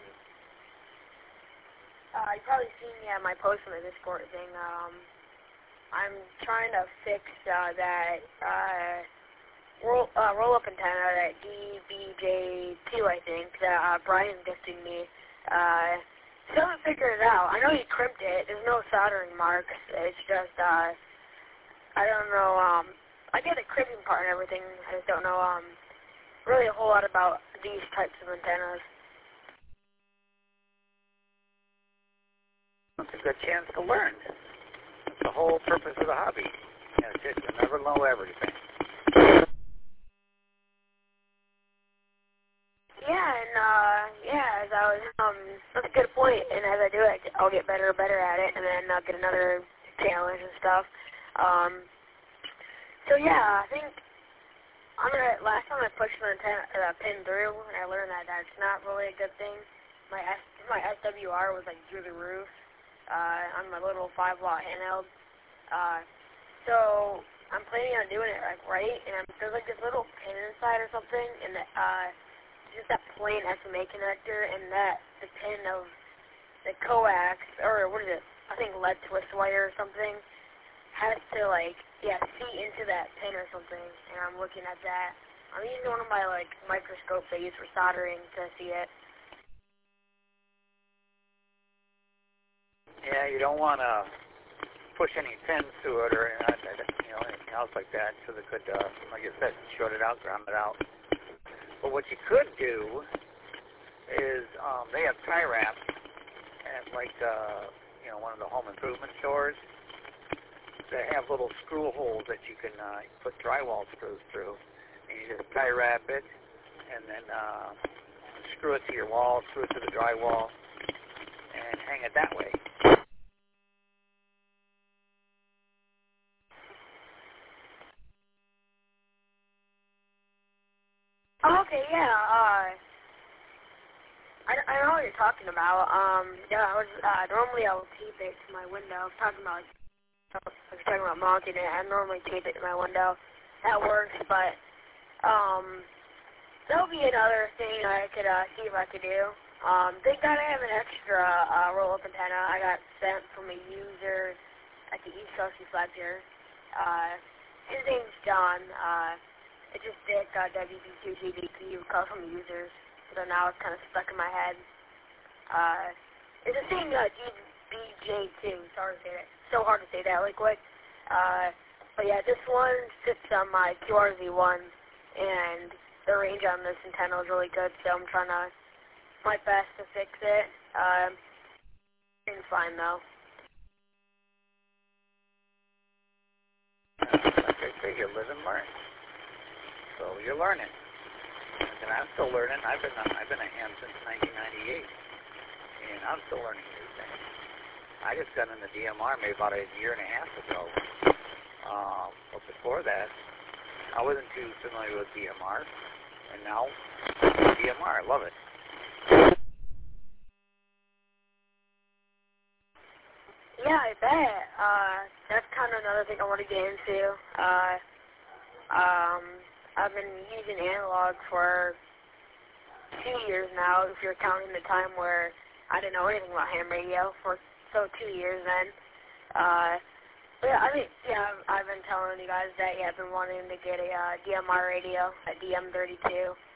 you've probably seen my post on the Discord thing. I'm trying to fix that roll-up antenna, that DBJ2, I think, that Brian's gifting me. Still haven't figured it out. I know he crimped it. There's no soldering marks. It's just, I don't know, I get the crimping part and everything. I just don't know really a whole lot about these types of antennas. It's a good chance to learn. That's the whole purpose of the hobby. It's just you never know everything. Yeah, and as I was, that's a good point. And as I do it, I'll get better and better at it, and then I'll get another challenge and stuff. So yeah, I think last time I pushed the pin through, and I learned that that's not really a good thing. My SWR was like through the roof on my little 5-watt handheld. So I'm planning on doing it right, and there's like this little pin inside or something, and just that plain SMA connector, and the pin of the coax, or what is it? I think lead twist wire or something, has to see into that pin or something, and I'm looking at that. I'm using one of my microscopes I use for soldering to see it. Yeah, you don't want to push any pins through it or anything else like that, because it could, like I said, short it out, ground it out. But what you could do is they have tie wraps at one of the home improvement stores. They have little screw holes that you can put drywall screws through, and you just tie wrap it, and then screw it to your wall, screw it to the drywall, and hang it that way. Okay, yeah, I know what you're talking about. Yeah, normally I would tape it to my window. I was talking about mounting it. I normally tape it to my window. That works, but that'll be another thing I could see if I could do. Thank God I have an extra roll-up antenna I got sent from a user at the East Coast Reflector. His name's John. It just did WB2GDP call from the users, so now it's kind of stuck in my head. It's the same DBJ2. Sorry to say that. So hard to say that really quick. But yeah, this one sits on my QRZ1, and the range on this antenna is really good, so I'm trying my best to fix it. It's fine though. Like I say, you live and learn. So you're learning, and I'm still learning. I've been a ham since 1998, and I'm still learning new things. I just got into DMR maybe about a year and a half ago. But before that, I wasn't too familiar with DMR, and now DMR, I love it. Yeah, I bet. That's kind of another thing I want to get into. I've been using analog for 2 years now, if you're counting the time where I didn't know anything about ham radio, so 2 years then. But yeah, I've been telling you guys that, I've been wanting to get a DMR radio, a DM32.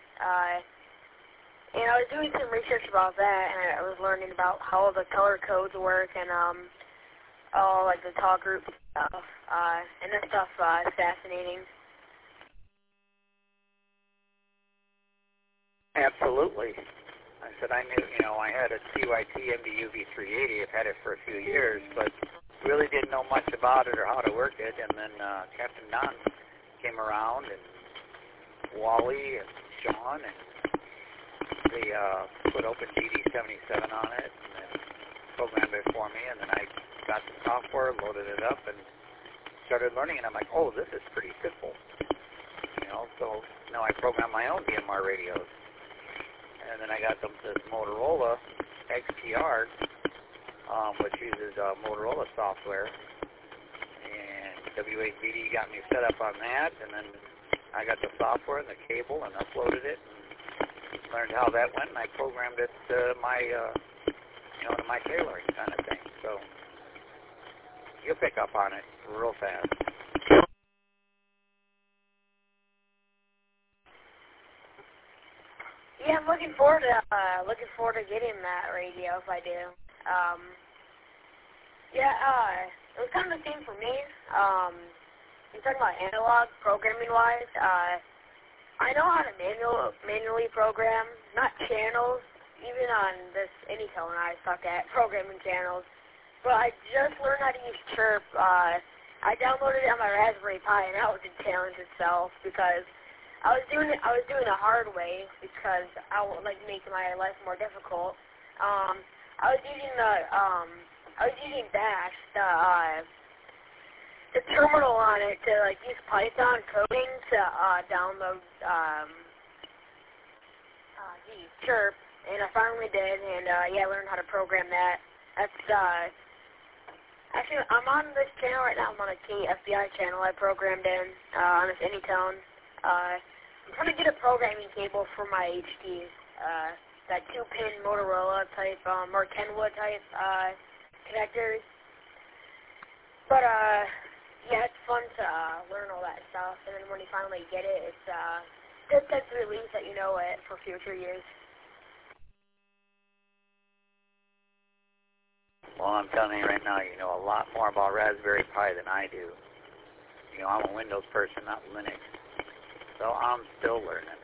And I was doing some research about that, and I was learning about how the color codes work and all the talk group stuff. And that stuff is fascinating. Absolutely. I said I knew, I had a CYT MDUV380. I've had it for a few years, but really didn't know much about it or how to work it. And then Captain Don came around, and Wally and Sean, and they put OpenGD77 on it and then programmed it for me. And then I got the software, loaded it up, and started learning, and I'm like, oh, this is pretty simple. So now I program my own DMR radios. And then I got this Motorola XTR, which uses Motorola software. And W8BD got me set up on that, and then I got the software and the cable and uploaded it and learned how that went, and I programmed it to my, to my tailoring kind of thing. So you'll pick up on it real fast. Yeah, I'm looking forward to getting that radio if I do. It was kind of the same for me. You're talking about analog programming-wise. I know how to manually program, not channels. Even on this Anytone, I suck at programming channels. But I just learned how to use Chirp. I downloaded it on my Raspberry Pi, and that was a challenge itself because I was doing it the hard way because I would like make my life more difficult. I was using Bash, the terminal on it to like use Python coding to download Chirp, and I finally did, and I learned how to program that. That's actually I'm on this channel right now. I'm on a KFBI channel I programmed in on this Anytone. I'm trying to get a programming cable for my HDs, that 2-pin Motorola type, or Kenwood type connectors. But it's fun to learn all that stuff, and then when you finally get it, it's good sense of relief that you know it for future years. Well, I'm telling you right now, you know a lot more about Raspberry Pi than I do. I'm a Windows person, not Linux. So I'm still learning.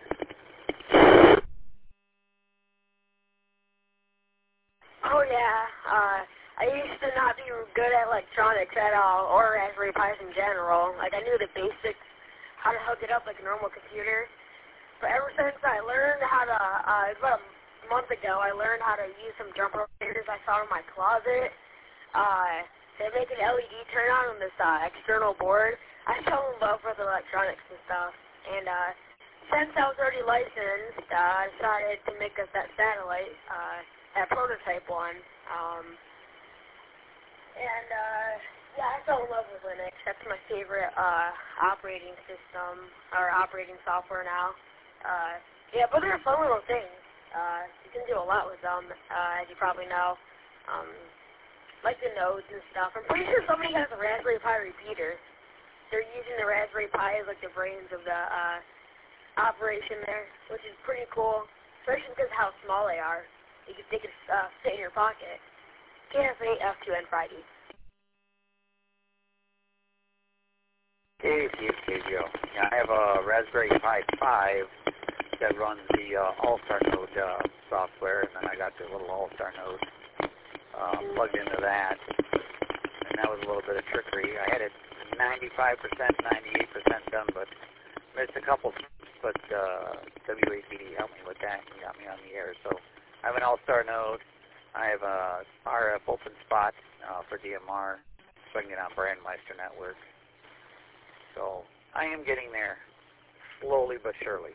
Oh, yeah. I used to not be good at electronics at all, or Raspberry Pis in general. Like, I knew the basics, how to hook it up like a normal computer. But ever since I learned how to, about a month ago, I learned how to use some jumper operators I found in my closet. They make an LED turn on this external board. I fell in love with electronics and stuff. And since I was already licensed, I decided to make us that satellite, that prototype one. I fell in love with Linux. That's my favorite operating system, or operating software now. But they're fun little things. You can do a lot with them, as you probably know. Like the nodes and stuff. I'm pretty sure somebody has a Raspberry Pi repeater. They're using the Raspberry Pi as like the brains of the operation there, which is pretty cool, especially because of how small they are. They could fit in your pocket. KF8 F2N Friday. Hey, Joe. Yeah, I have a Raspberry Pi 5 that runs the All-Star Node software, and then I got the little All-Star Node plugged into that, and that was a little bit of trickery. I had it 95%, 98% done, but missed a couple, but W8BD helped me with that and got me on the air. So I have an All-Star Node. I have a RF open spot for DMR, so I can get on Brandmeister Network. So I am getting there, slowly but surely.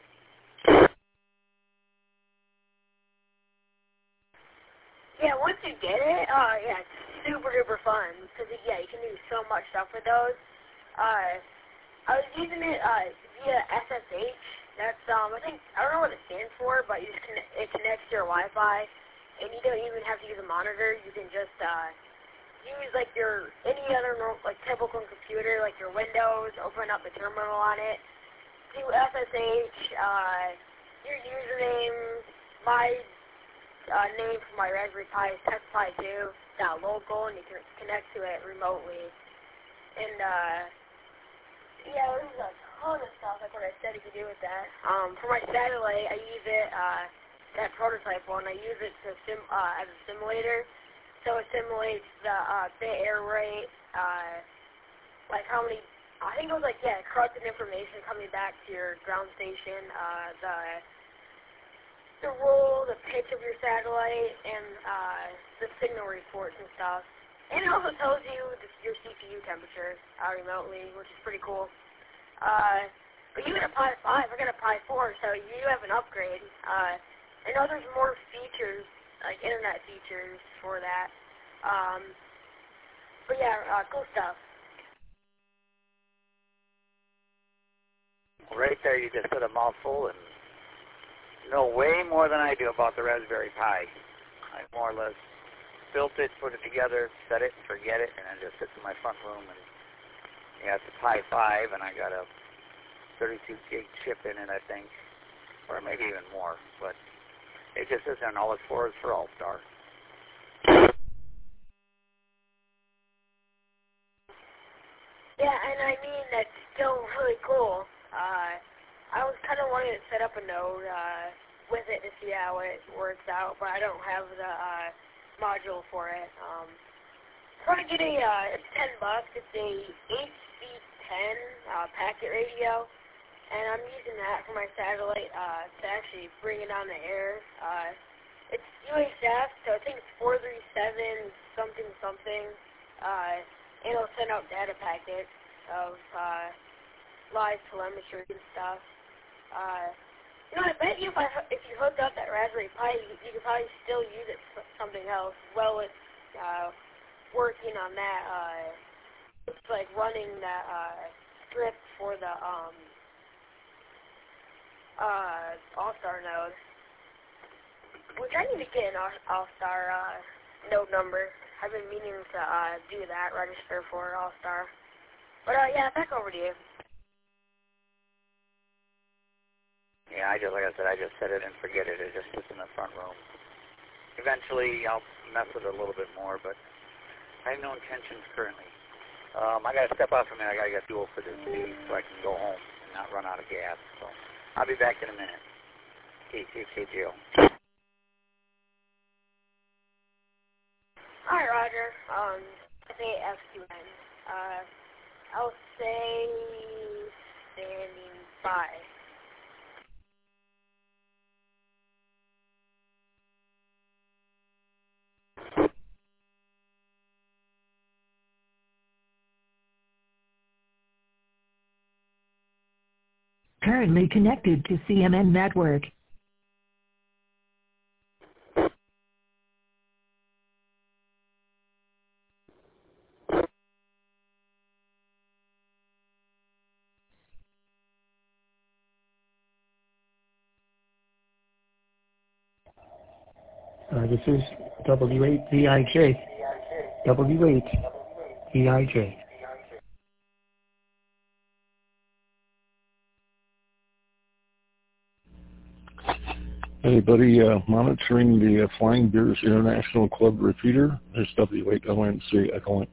Yeah, once you get it, it's super duper fun, because you can do so much stuff with those. I was using it via SSH. That's I don't know what it stands for, but it connects to your Wi-Fi, and you don't even have to use a monitor. You can just use any other typical computer, like your Windows, open up the terminal on it, do SSH, your username, my name for my Raspberry Pi is testpi2.local, and you can connect to it remotely. And there's a ton of stuff like what I said you could do with that. For my satellite, I use it, that prototype one, I use it to as a simulator. So it simulates the bit error rate, how many, I think it was corrupted information coming back to your ground station, the roll, the pitch of your satellite, and the signal reports and stuff. And it also tells you your CPU temperature remotely, which is pretty cool. But you got a Pi 5, I got a Pi 4, so you have an upgrade. I know there's more features, like internet features for that. But yeah, cool stuff. Right there, you just said a mouthful and know way more than I do about the Raspberry Pi. I more or less built it, put it together, set it, forget it, and then just sits in my front room. And yeah, it's a Pi 5, and I got a 32 gig chip in it, I think, or maybe even more. But it just sits there, and all it's for is for All-Star. Yeah, and I mean, that's still really cool. I was kind of wanting to set up a node with it to see how it works out, but I don't have the module for it. So I get it's $10. It's a HC10 packet radio, and I'm using that for my satellite to actually bring it on the air. It's UHF, so I think it's 437 something something, and it'll send out data packets of live telemetry and stuff. I bet you if you hooked up that Raspberry Pi, you could probably still use it for something else. Well, it's working on that. It's like running that script for the All-Star node, which I need to get an All-Star node number. I've been meaning to do that, register for All-Star. But yeah, back over to you. Yeah, like I said, I just set it and forget it. It just sits in the front room. Eventually, I'll mess with it a little bit more, but I have no intentions currently. I got to step out for a minute. I got to get fuel for this too, so I can go home and not run out of gas. So I'll be back in a minute. KJO. Hi, Roger. I say FQN. I'll say standing by. Currently connected to CMN Network. This is W8VIJ. W8VIJ. Hey, buddy, monitoring the Flying Bears International Club repeater. There's W8LNC echoing.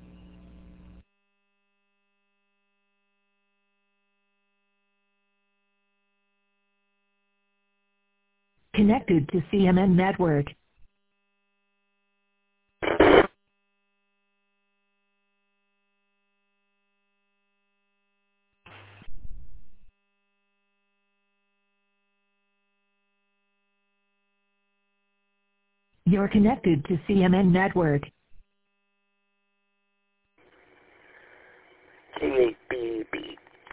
Connected to CMN Network. You're connected to CMN Network. K8BB.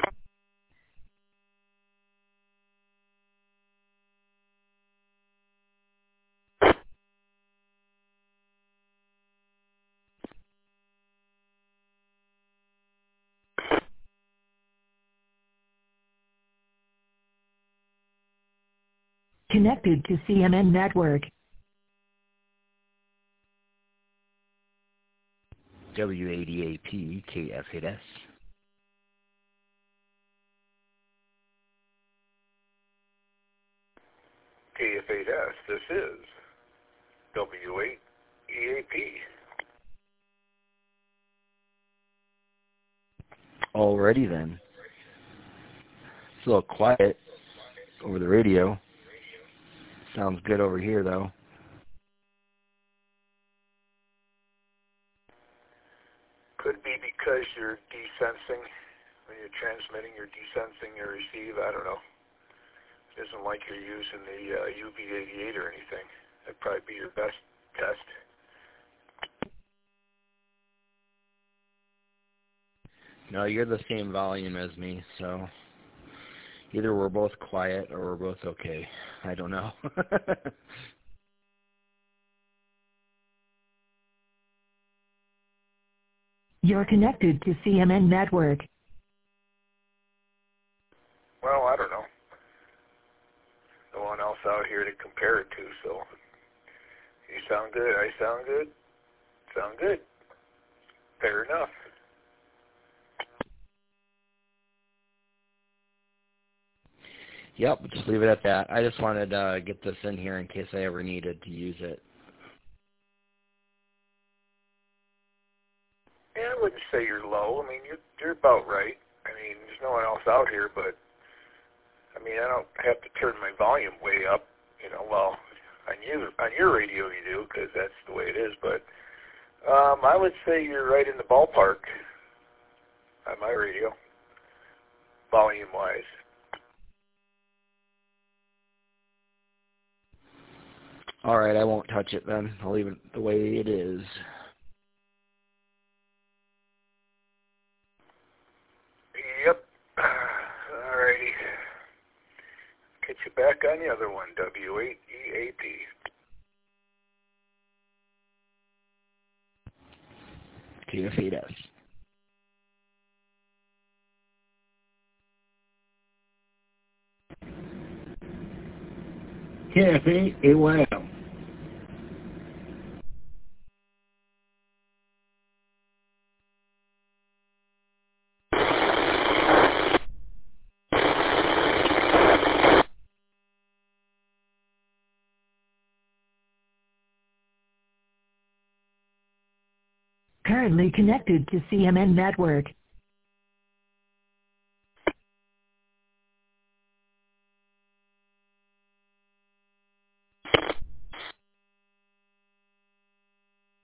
Connected to CMN Network. W88P KF8S. KF8S, this is W8EAP. Alrighty then. It's a little quiet over the radio. Sounds good over here though. Could be because you're desensing. When you're transmitting, you're desensing your receive. I don't know. It isn't like you're using the UV88 or anything. That'd probably be your best test. No, you're the same volume as me, so either we're both quiet or we're both okay. I don't know. You're connected to CMN Network. Well, I don't know. No one else out here to compare it to, so you sound good, I sound good, sound good. Fair enough. Yep, just leave it at that. I just wanted to get this in here in case I ever needed to use it. Yeah, I wouldn't say you're low. I mean, you're about right. I mean, there's no one else out here, but I mean, I don't have to turn my volume way up. You know, well, on your radio you do because that's the way it is. But I would say you're right in the ballpark on my radio, volume-wise. All right, I won't touch it then. I'll leave it the way it is. Yep. All righty. Get you back on the other one, W8EAP. Tina Fides. Cafe AYL. Currently connected to CMN Network.